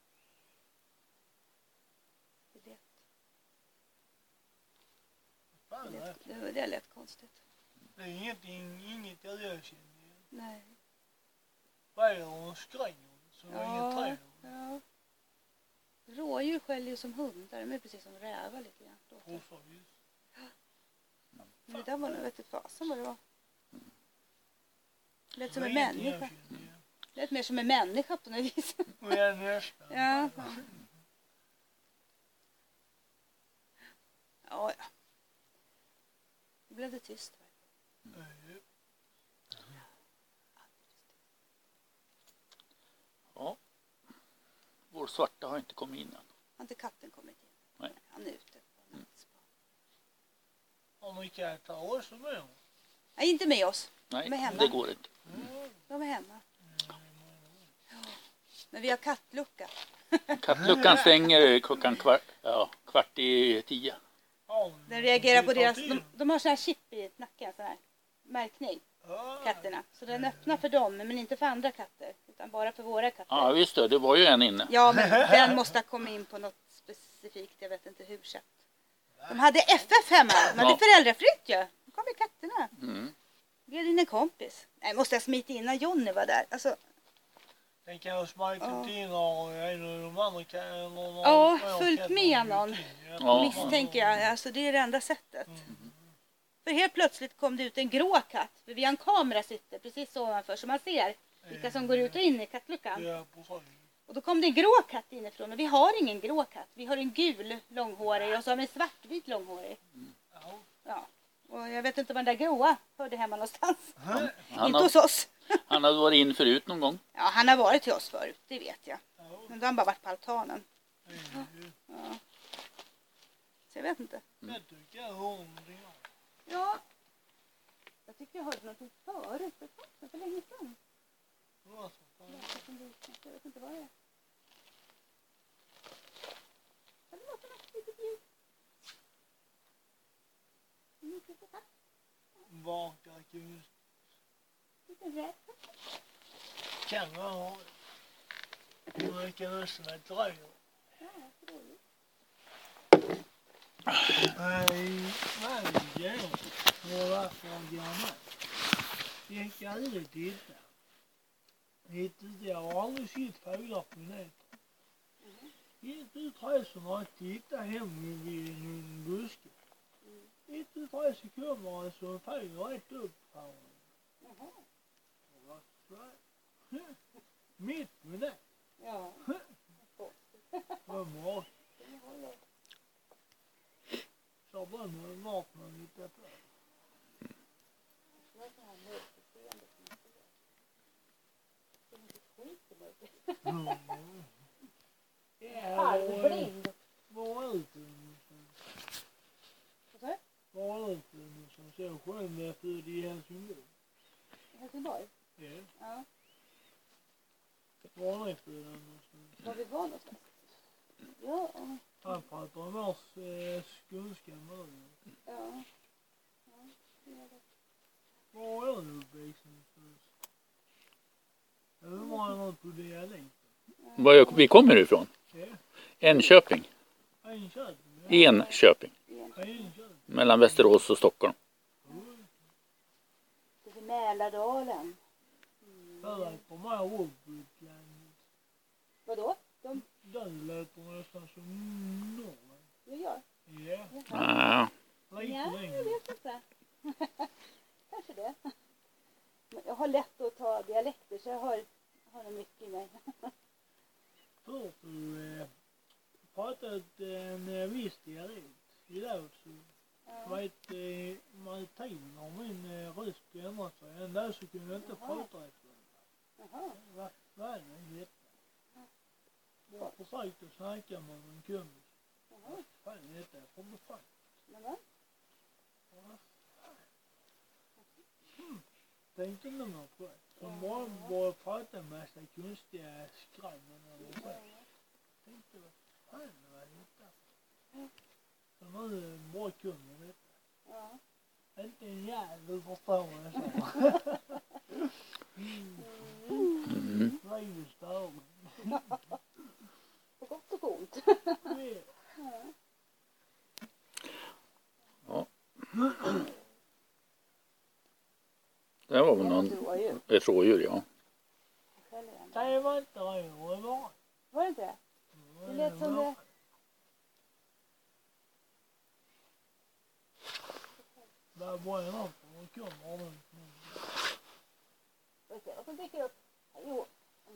Det lät, Fan det lät konstigt. det är inget jag känner igen. Nej. Vad är det hon skränger? Så det är inget träd. Ja. Rådjur skäller ju som hundar. De är precis som rävar lite grann. Men det där var nog, vet du fasen vad det var. Lät som en människa. Lät mer som en människa på något vis. Och jag nästan. Ja. Ja. Nu blev det tyst här. Ja. Vår svarta har inte kommit in än. Har inte katten kommit in? Nej. Han är ute på nattspan. Om vi kan ta oss med. Nej, inte med oss. Nej, De är hemma. det går inte. De är hemma. Ja. Men vi har kattlucka. Kattluckan stänger klockan 9:15. Den reagerar på deras... De har sån här chip i nacken, sån här märkning. Katterna. Så den öppnar för dem, men inte för andra katter. Utan bara för våra katter. Ja, visst det var ju en inne. Ja, men den måste ha kommit in på något specifikt. Jag vet inte hur sätt. De hade FF hemma. De hade föräldrafritt ju. Ja. Nu kommer katterna. Bjöd in en kompis. Nej, måste jag smita in när Jonny var där. Alltså... Den kan ha smitit in och en av de andra kan... Ja, fullt med någon. Misstänker jag. Alltså det är det enda sättet. För helt plötsligt kom det ut en grå katt. För vi har en kamera sitter precis ovanför. Så man ser vilka som går ut och in i kattluckan. Ja, precis. Och då kom det en grå katt inifrån. Och vi har ingen grå katt. Vi har en gul långhårig och så har vi en svartvit långhårig. Ja. Och jag vet inte var den där gråa hörde hemma någonstans. Inte hos oss. Han hade varit in förut någon gång. Ja, han har varit till oss förut, det vet jag. Men då har han bara varit på altanen. Ja. Så jag vet inte. Jag tycker jag hör någonting. Ja. Jag tycker jag hörde någonting förut. För länge sedan. Jag vet inte vad det är. Det låter något litet ljud. Vakar kunst. Lite rätt. Kan man ha. Man kan nästan ett dröj. Ja, det är roligt. Nej, vad är det gör? Det var för gammal. Jag gick aldrig titta. Jag har aldrig sett fåglar på nätet. Gick ut resorna och tittade hem vid en buske. Inte 3 sekunder så flyger rätt upp här. Jaha. Mitt med det. Ja. Vad bra. Så bra med maten lite på. Det är så här mörkerseende som man ser. Det är inte skit i mörker. Halvblind. Var ute någonstans. Vad sa du? Var ute någonstans. Jag själv är född i Helsingborg. I Helsingborg? Ja. Ja. Var är född någonstans? Var vi var någonstans? Ja. Han pratar mer skånska än vad du. Ja. Var är du uppväxt någonstans? Eller var är något på dialekt? Vi kommer ifrån? Ja. Enköping. Enköping. Mellan Västerås och Stockholm. Det är Mälardalen. Vadå? De låter nästan som norr. Jag gör? Ja. Ja. Ja, jag vet inte. Kanske det. Jag har lätt att ta dialekter så jag har det mycket i mig. Först du pratat en viss dialekt. Idag så vet med tiden har min röst ändrat sig. Ändå så kunde jag inte prata efter den. Jaha. Vad är det detta? Jag försökte snacka med en kompis. Vad fan är detta? Jag får befall. Tänkte inte man på det. Som bara började prata en massa konstiga skrammen eller så. Tänkte vad fan var detta? Så nu bara kunde detta. Ja. Inte en jävel förstår vad jag sa. Livet stör. På gott och ont. Ja. Det var väl någon ett rådjur, ja. Det var inte rådjur. Var det inte det? Det lät som det. Där var en upp och kommer nu. Får se vad som dyker upp. Jo.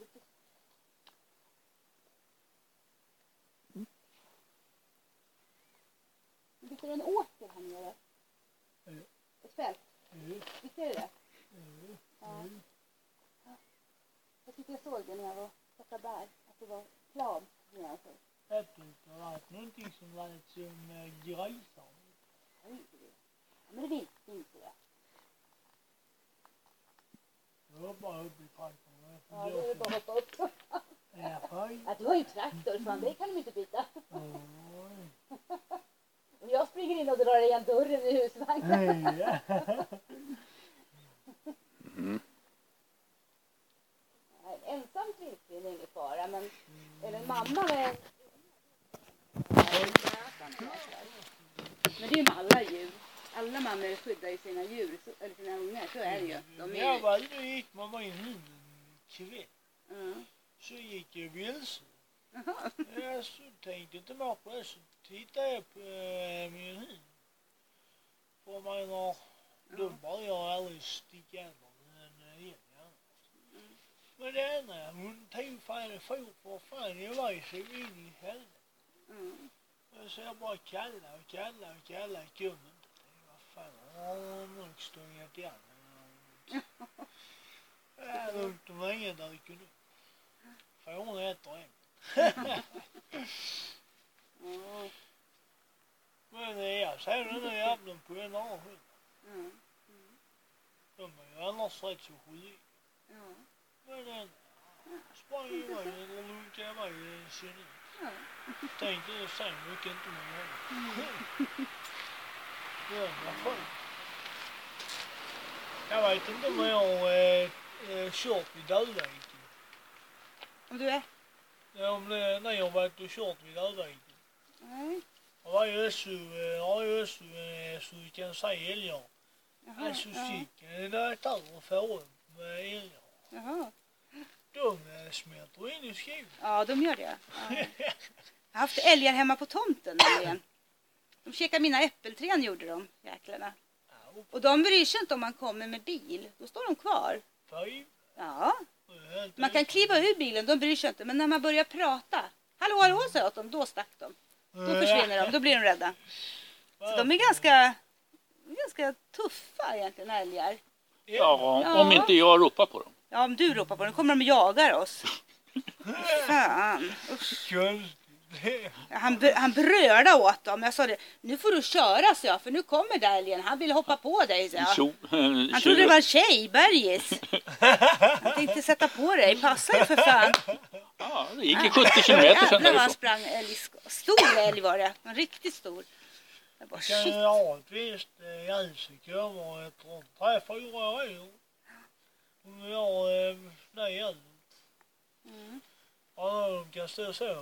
Visst är det en åker här nere? Ett fält? Visst är det det? Ja. Jag tyckte jag såg det när jag var plockade bär. Att det var plan nedanför. Jag tyckte det var någonting som lät som grisar. Jag inte det. Ja, men det finns det. Jag var bara uppe i traktorn. Ja, det är bara att hoppa upp. Ja, du har ju traktor, fan det kan de inte byta. Och jag springer in och drar igen dörren i husvagnen. En ensam vildsvin är ingen fara, men är det en mamma med... Men det är ju med alla djur. Alla mammor skyddar ju sina djur, eller sina ungar, så är det ju. De är jag var ute och gick med min hund kväll. Så gick jag vilse. Jag så tänkte inte mer på det, så tittade jag på min hund. För man har, då börjar jag aldrig sticka över den igen. Men det ena, hon tog fan för fan jag var ju så in i helvete. Så jag bara kalla kunde inte. Vad fan, har nog stångat igen. Jag lugnt om ingen där jag kunde. För hon äter en. Men jag ser den där jävlen på en annan hund. De är ju annars rätt så skyldiga. Men den sprang i mig eller lunkade mig i sin hund. Tänkte jag sen mycket inte med honom. Ja, vad fan. Jag vet inte om jag har kört vid Dödviken. Om du är? Ja, om det, när jag varit och kört vid Dödviken. Nej. Jag var ju så vi kan säga älgar. Alltså cykeln är där förut med älgar. Jaha. De smälter in i skogen. Ja, de gör det. Ja. Jag har haft älgar hemma på tomten nämligen. De käkade mina äppelträd gjorde de, jäklarna. Och de bryr sig inte om man kommer med bil. Då står de kvar. Ja. Man kan kliva ur bilen, de bryr sig inte. Men när man börjar prata, hallå, hallå, sa jag åt dem, då stack de. Då försvinner de, då blir de rädda. Så de är ganska tuffa egentligen, älgar. Ja, om inte jag ropar på dem. Ja, om du ropar på dem, kommer de och jagar oss. Fan, usch. Han brölade åt dem. Jag sa det, nu får du köra, så jag, för nu kommer där älgen. Han vill hoppa på dig, så jag. Han trodde det var en tjej, Bergis. Han tänkte sätta på dig, passa dig för fan. Ja, det gick i 70 kilometer sen därifrån. Han sprang, stor älg var det, en riktigt stor. Jag bara, shit. Ja, ett visst Jessica var ett 3-4 år. Hon var nej. Ja, de kan stå så.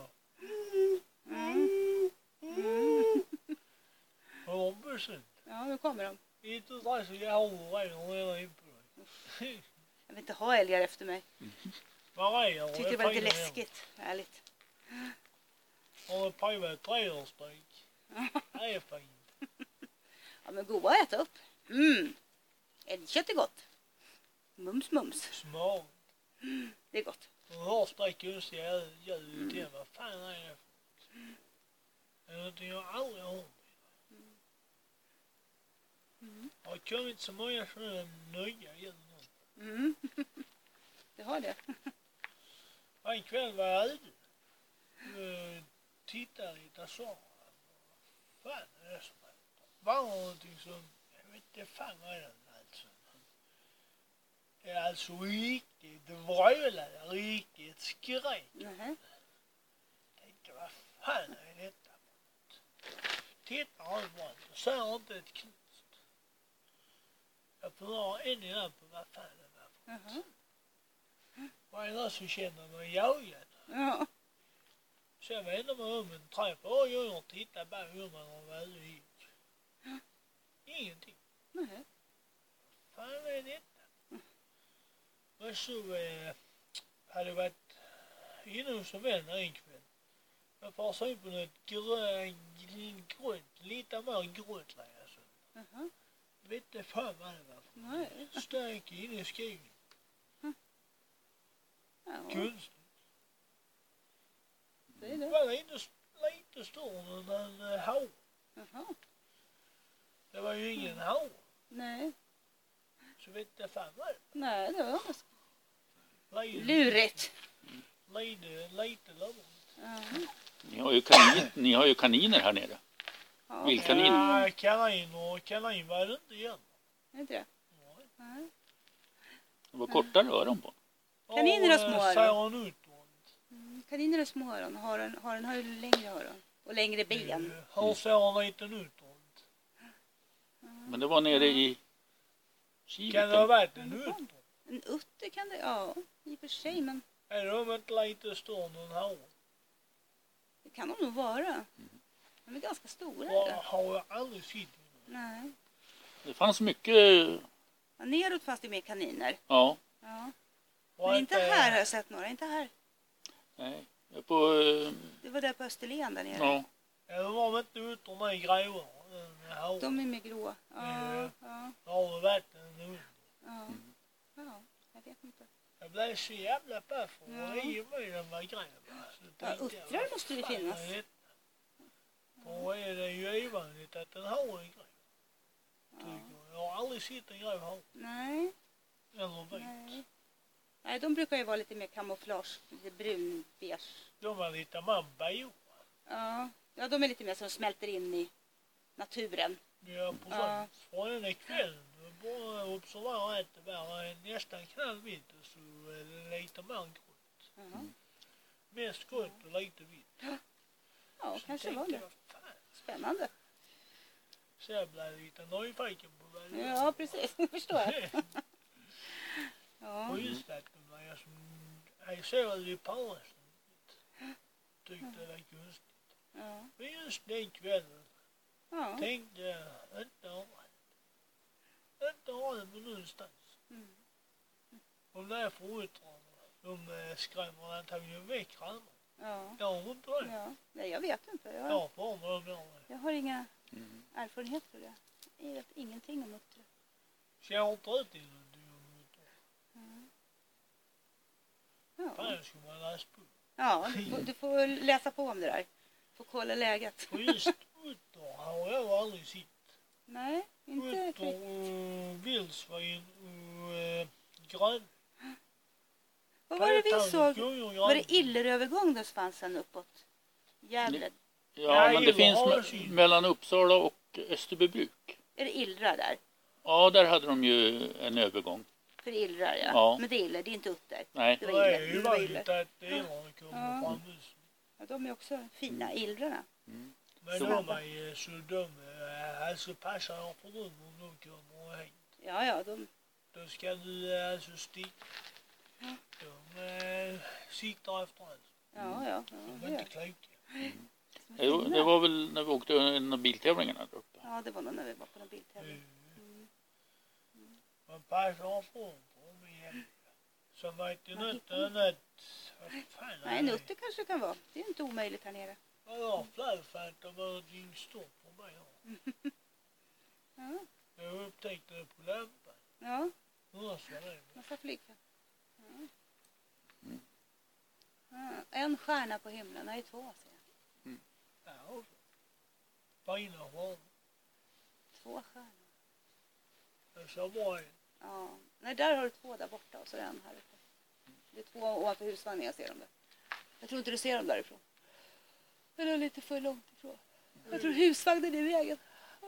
Ja, nu kommer de. Inte så jag håller in på dig. Jag vill inte ha älgar efter mig. Tyckte det var lite läskigt. Härligt. Håller på med 3-årsstryk. Det är fint. Ja, men goda att äta upp. Älgkött är gott. Mums, mums. Smart. Det är gott. Och hårstryk just ljud till. Vad fan är det? Det är någonting jag aldrig har. Jag har kommit så många sådana nya ljud. Det har det. En kväll var jag ute. Tittade i datorn. Vad fan är det som är? Var någonting som, jag vet inte fan vad är det alltså. Det är alltså riktigt vrölade, riktigt skrek. Tänkte, vad fan är detta? Tittar överallt och ser inte ett knust. Jag funderar än i på vad fan det var. Vad är det som känner mig jagad? Ja. Så jag vänder mig om en träffar och jag tittar bara hur man har väl gick. Ingenting. Fan är detta? Och så hade jag varit inne hos en vän en kväll. Jag får se på något grönt, lite mer grönt läge. Vet inte fan vad det var. Stök in i skogen. Konstigt. Det var lite större än en hår. Det var ju ingen hår. Nej. Så vet jag fan vad det. Nej, det var lurigt. Lite lurigt. Ni har ju kaniner här nere. Vildkaniner. Ja, kanin var det inte igen. Inte det? Nej. Det var kortare öron på. Kaniner har små öron. Kaniner har små öron. Haren har ju längre öron. Och längre ben. Hur ser hon liten ut? Men det var nere i Kivet. Kan det ha varit en utter? En utter kan det, ja. I och för sig, men... Är de inte lite större än en hare? Det kan de nog vara. De är ganska stora. Har jag aldrig sett. Nej. Det fanns mycket... Ja, neråt fanns det mer kaniner. Ja. Men inte här har jag sett några, inte här. Nej. Det var där på Österlen där nere. Ja. Ja, de var inte utterna i gråa. De är med gråa. Ja. Har det varit en utter? Ja, jag vet inte. Jag blev så jävla paff och i mig den var grön. Ja, uttrar måste det finnas. Och är det ju ovanligt att den har en grön. Jag har aldrig sett en grön hare. Nej. Eller vit. Nej, de brukar ju vara lite mer kamouflage. Lite brun, beige. De var lite mer bio. Ja, de är lite mer som smälter in i naturen. Ja, precis. Från den kvällen, bara observera att det var nästan knallvitt och så lite mer grått. Mest grått och lite vitt. Ja, kanske var det. Spännande. Så jag blev lite nyfiken på vad det var. Ja, precis. Det förstår jag. Och just att det var jag som... Jag såg det i pausen. Tyckte det var konstigt. Men just den kvällen tänkte jag inte ha det. Inte ha det på någonstans. Och när jag får utrarna, de skrämmer antagligen väck ramarna. Jag har inte det. Nej, jag vet inte. Jag får dem där. Jag har inga erfarenhet för det. Jag vet ingenting om utter. Jag har inte rätt i det. Ja. Fan, ska man läsa på. Ja, du får läsa på om det där. Får kolla läget. För just utter har jag aldrig sett. Nej, inte Utter riktigt. och vildsvin och grön. Vad var det vi såg? Var det Illerövergång där fanns sen uppåt? Gävle. Ja, men det finns mellan Uppsala och Österbybruk. Är det Illra där? Ja, där hade de ju en övergång. För Illra, ja. Ja. Men det är Iller, det är inte Utter. Nej. Det var Iller. Nej, Det det var var Iller. inte att det kommer fram nu. Ja, de är också fina, Illrarna. Men de är så de alltså passar för dem om de kommer hit. Ja, Då ska du alltså sticka. De siktar efter oss. Ja, De det är gör inte kloka. Jo, det var väl när vi åkte en av biltävlingarna där uppe. Ja, det var nog när vi var på en biltävling. Man passar för dem. Så vet du inte att... Nej, en utter kanske det kan vara. Det är inte omöjligt här nere. Jag har flällfält och varit din stopp för mig. Ja. Jag upptäckte det på lämpan. Ja, Hur ska det? massa flygfält. Ja. En stjärna på himlen, nej 2 ser jag. Ja, fina stjärnor. 2 stjärnor. Det ser bra ut. Ja, nej där har du 2 där borta och så är en här uppe. Det är 2 ovanför husvagnen jag ser dem där. Jag tror inte du ser dem därifrån. Men det är lite för långt ifrån. Jag tror husvagnen är i vägen.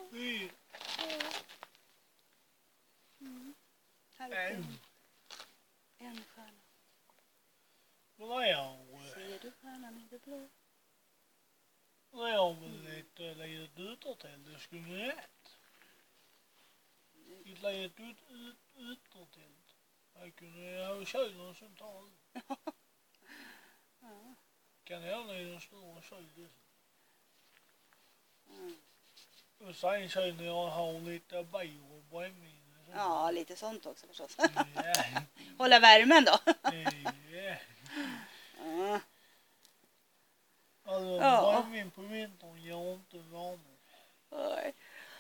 Här uppe. En stjärna. Ser du stjärnan i det blå? Nej, jag vill lite läget utertält. Det skulle bli rätt. Ett läget utertält. Jag kunde ha kylen som tar ut. Kan jag ha en större kyl. Och sen kylen jag har lite bio och brännvin. Ja, lite sånt också förstås. Ja. Hålla värmen då. Ja. Alltså, brännvin på vintern gör inte värme. Nej.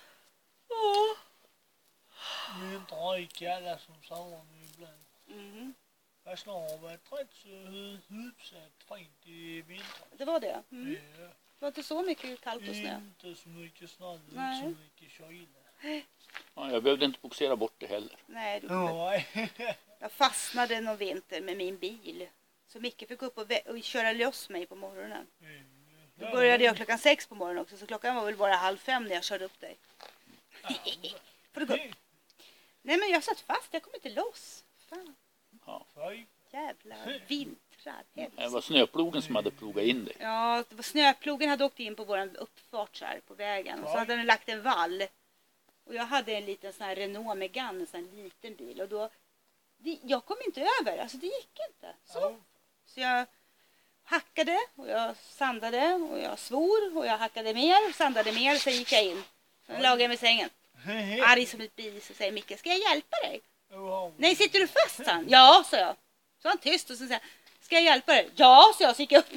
Vintern är kalla som sommaren ibland. Fast nu har varit rätt så hyfsat fint i vintern. Det var det. Ja. Det var inte så mycket kallt och snö. Inte så mycket snö, inte Nej. så mycket kyla. Ja, jag behövde inte boxera bort det heller. Nej, Nej. jag fastnade någon vinter med min bil. Så Micke fick upp och köra loss mig på morgonen. Då började jag 6:00 på morgonen också. Så klockan var väl bara 4:30 när jag körde upp dig. Får du gå? Nej, men jag satt fast. Jag kom inte loss. Fan. Ja. Jävla vintrar. Det var snöplogen som hade plogat in det. Ja, det var snöplogen hade åkt in på våran uppfart så här på vägen. Och så hade den lagt en vall. Och jag hade en liten sån här Renault Megane, en sån här liten bil. Och då, jag kom inte över, alltså det gick inte. Så jag hackade och jag sandade och jag svor och jag hackade mer, sandade mer, så gick jag in. Så lagade jag mig i sängen. Arg som ett bis, så säger Micke, ska jag hjälpa dig? Nej, sitter du fast, han? Ja, sa jag. Så han tyst och så säger, ska jag hjälpa dig? Ja, så jag, så gick jag upp.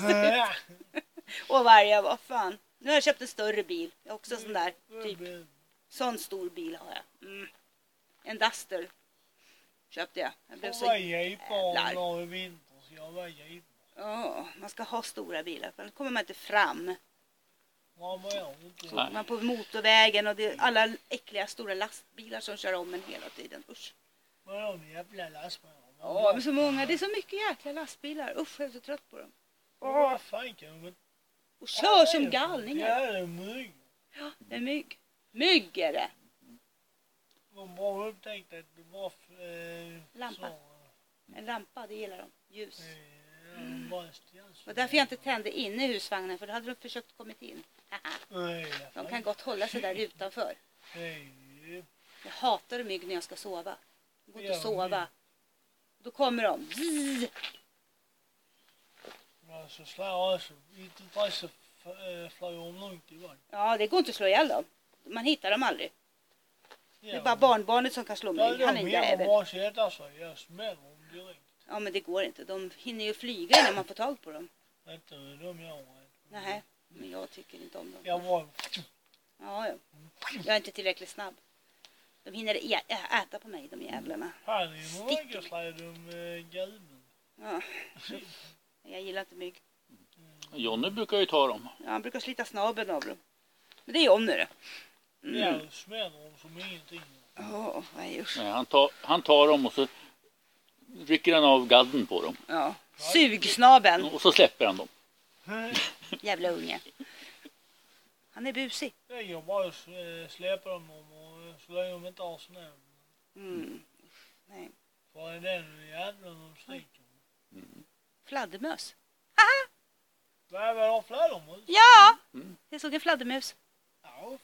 Och varje, vad fan. Nu har jag köpt en större bil. Jag har också sån där, typ. Sån stor bil har jag. En Duster köpte jag. Jag blev så jävlar. Ja, man ska ha stora bilar, för annars kommer man inte fram. Så man på motorvägen och det är alla äckliga stora lastbilar som kör om en hela tiden. Usch. Ja, men så många. Det är så mycket jäkla lastbilar. Usch, jag är så trött på dem. Och kör som galningar. Ja, det är mygg. Ja, det är mygg. Mygg är det. De bara upptäckte att det var lampa. En lampa, det gillar de. Ljus. Det var därför jag inte tände inne i husvagnen, för då hade de försökt kommit in. De kan gott hålla sig där utanför. Jag hatar mygg när jag ska sova. Jag går inte att sova. Då kommer de. Så slår alltså. Inte så flyger de långt iväg. Ja, det går inte att slå ihjäl dem. Man hittar dem aldrig. Det är bara barnbarnet som kan slå mig. Han är en jävel. Ja, men det går inte. De hinner ju flyga innan man får tag på dem. Inte de jag. Nej, men jag tycker inte om dem. Jag var... Ja, jag är inte tillräckligt snabb. De hinner äta på mig, de jävlarna. Här är någon väggersläd om gulden. Ja. Jag gillar inte mygg. Jonny brukar ju ta dem. Ja, han brukar slita snabeln av dem. Men det är Jonny det. Ja, smäller dem som ingenting. Nej, usch. Nej, han tar dem och så rycker han av gadden på dem. Ja, sugsnabeln. Och så släpper han dem. Jävla unge. Han är busig. Jag bara släpper dem och så länge de inte har snö. Nej. För är den jävla de skriker. Fladdermös. Vad är det fladdermus? Ja! Jag såg en fladdermus. Ja.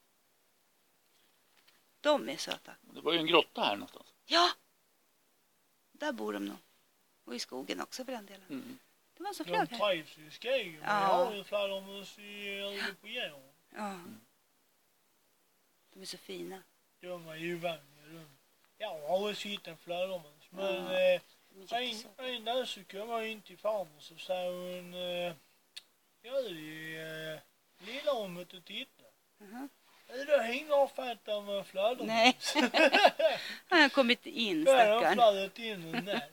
De är söta. Det var ju en grotta här någonstans. Ja! Där bor de nog. Och i skogen också för den delen. Det var så flög De här. trivs i skogen. Ja. Jag har ju fladdermus ute på Järn. Ja. De är så fina. De är ju vanliga. Jag har aldrig sett en fladdermus. Men en dag så kom jag in till farmor så sa hon lillarummet och titta. Det hänger fett av en fladdermus. Nej. Han har kommit in, Där har stackarn. fladdat in en nät.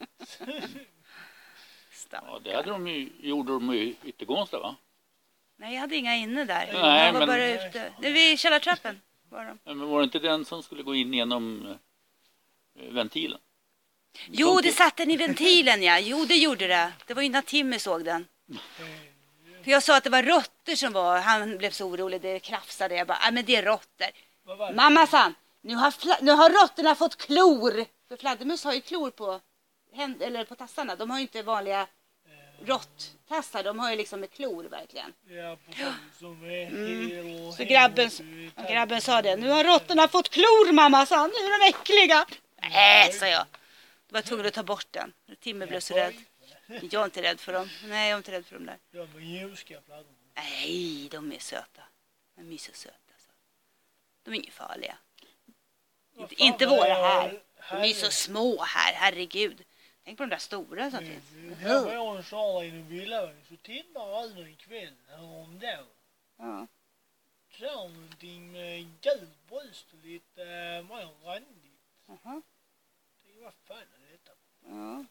Ja, det hade gjorde de ju i Yttergånsta, va? Nej, jag hade inga inne där. Nej, Jag var men- bara ute. Det är vid källartrappen var de. Men var det inte den som skulle gå in genom ventilen? Jo, det satt den i ventilen, ja. Jo, det gjorde det. Det var ju när Timmy såg den. För jag sa att det var råttor som var. Han blev så orolig, det krafsade. Jag bara, men det är råttor. Vad var det? Mamma sa, nu har råttorna fått klor. För fladdermus har ju klor på eller på tassarna. De har ju inte vanliga råtttassar. De har ju liksom med klor verkligen. Ja, precis. Som är hel och Så hel grabben sa det. Nu har råttorna fått klor, mamma, sa han. Nu är de äckliga. Sa jag. Då var jag tvungen att ta bort den. Timmy blev så rädd. Jag är inte rädd för dem. Nej, jag är inte rädd för dem där. De är ljuska fladdermus. Nej, de är söta. De är så söta. Alltså. De är inga farliga. Inte våra här. De är så små här, herregud. Tänk på de där stora som finns. Jag var en sån i en villaväg så tittar aldrig en kväll hur de där. Ja. Så någonting med gult bröst och lite mer randigt. Vad fan är detta? Ja.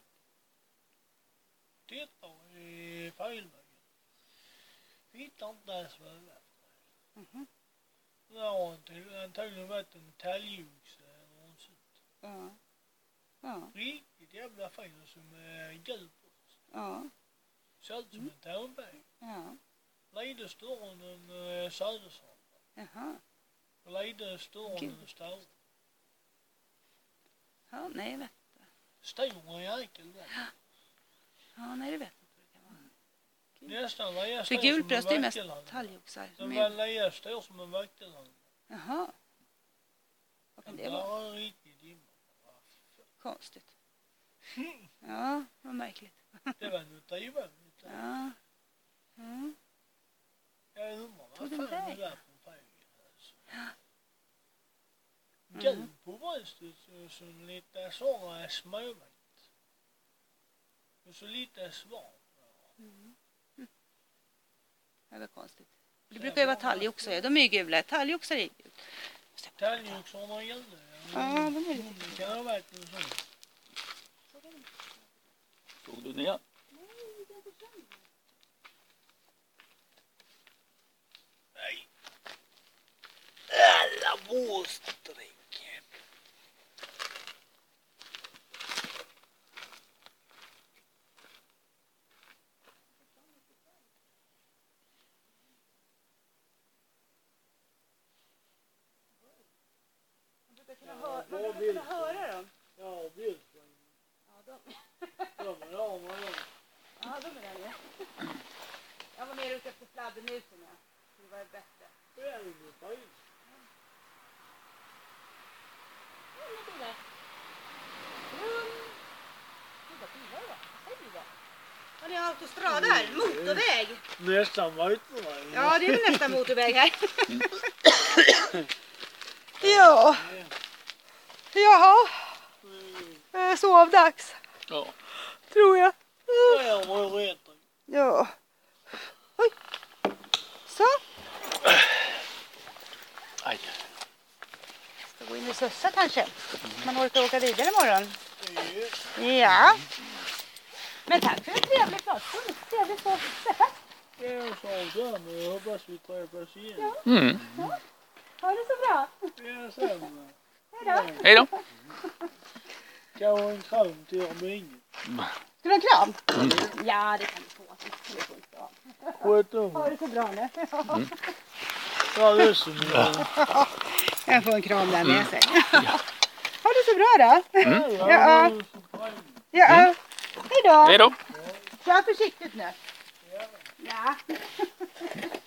Tittar i färgvägen. Hittar inte ens vad det är. Det har antagligen varit en talgoxe eller något sånt. Ja. Riktigt jävla fin som gul bröst. Ja. Ser ut som en tånbäg. Ja. Lite större än en södersvamp. Jaha. Och lite större än en stor. Ja, nej, jag vet. Stor jäkel där. Ja, nej, det vet jag inte vad det kan vara. Nästan lika För stor gul som en bröst är mest vackelhand. talgoxar. Den var lika stor som en vackelhand. Jaha. Vad kan det Det vara? var riktigt dimma. Konstigt. Ja, vad märkligt. Det var något drivande. Ja. Mm. Jag undrar vad Tog den fan det vägen? där för färg. Gul på bröstet som lite sådana småvitt. Och så lite svart. Det var konstigt. Det brukar ju vara talgoxar. De är ju gula. Talgoxar är gula. Talgoxarna är gula. Ja, de är lite Det kan ha varit en sån. Såg du det? Nej. Alla bröststräck. Man brukar kunna höra dem. Ja, vildsvin. Ja, De är arma de. Ja, de är där. Jag var mer ute efter fladdermusen. Ja. Det var bättre. Det är ju fint. Har ni autostrada här? Motorväg? Nästan motorväg. Ja, det är väl nästa motorväg här. Ja. Jaha. Sovdags. Ja. Tror jag. Det var rätt. Ja. Oj. Så. sussa kanske. Man orkar åka vidare imorgon. Ja. Men tack för en trevlig pratstund. Trevlig så träffas. Ja, så men jag hoppas vi träffas igen. Ja. Mm. Ja. Ha det så bra. Ja, samma. Hej då. Kanske en kram till Arminge. Ska du ha en kram? Ja, det kan du få. Sköt om. Ha det så bra nu. Ja, det är så mycket. Jag får en kram där med sig. Ha det så bra då. Ja. Ja. Hej då. Hej då. Kör försiktigt nu. Ja.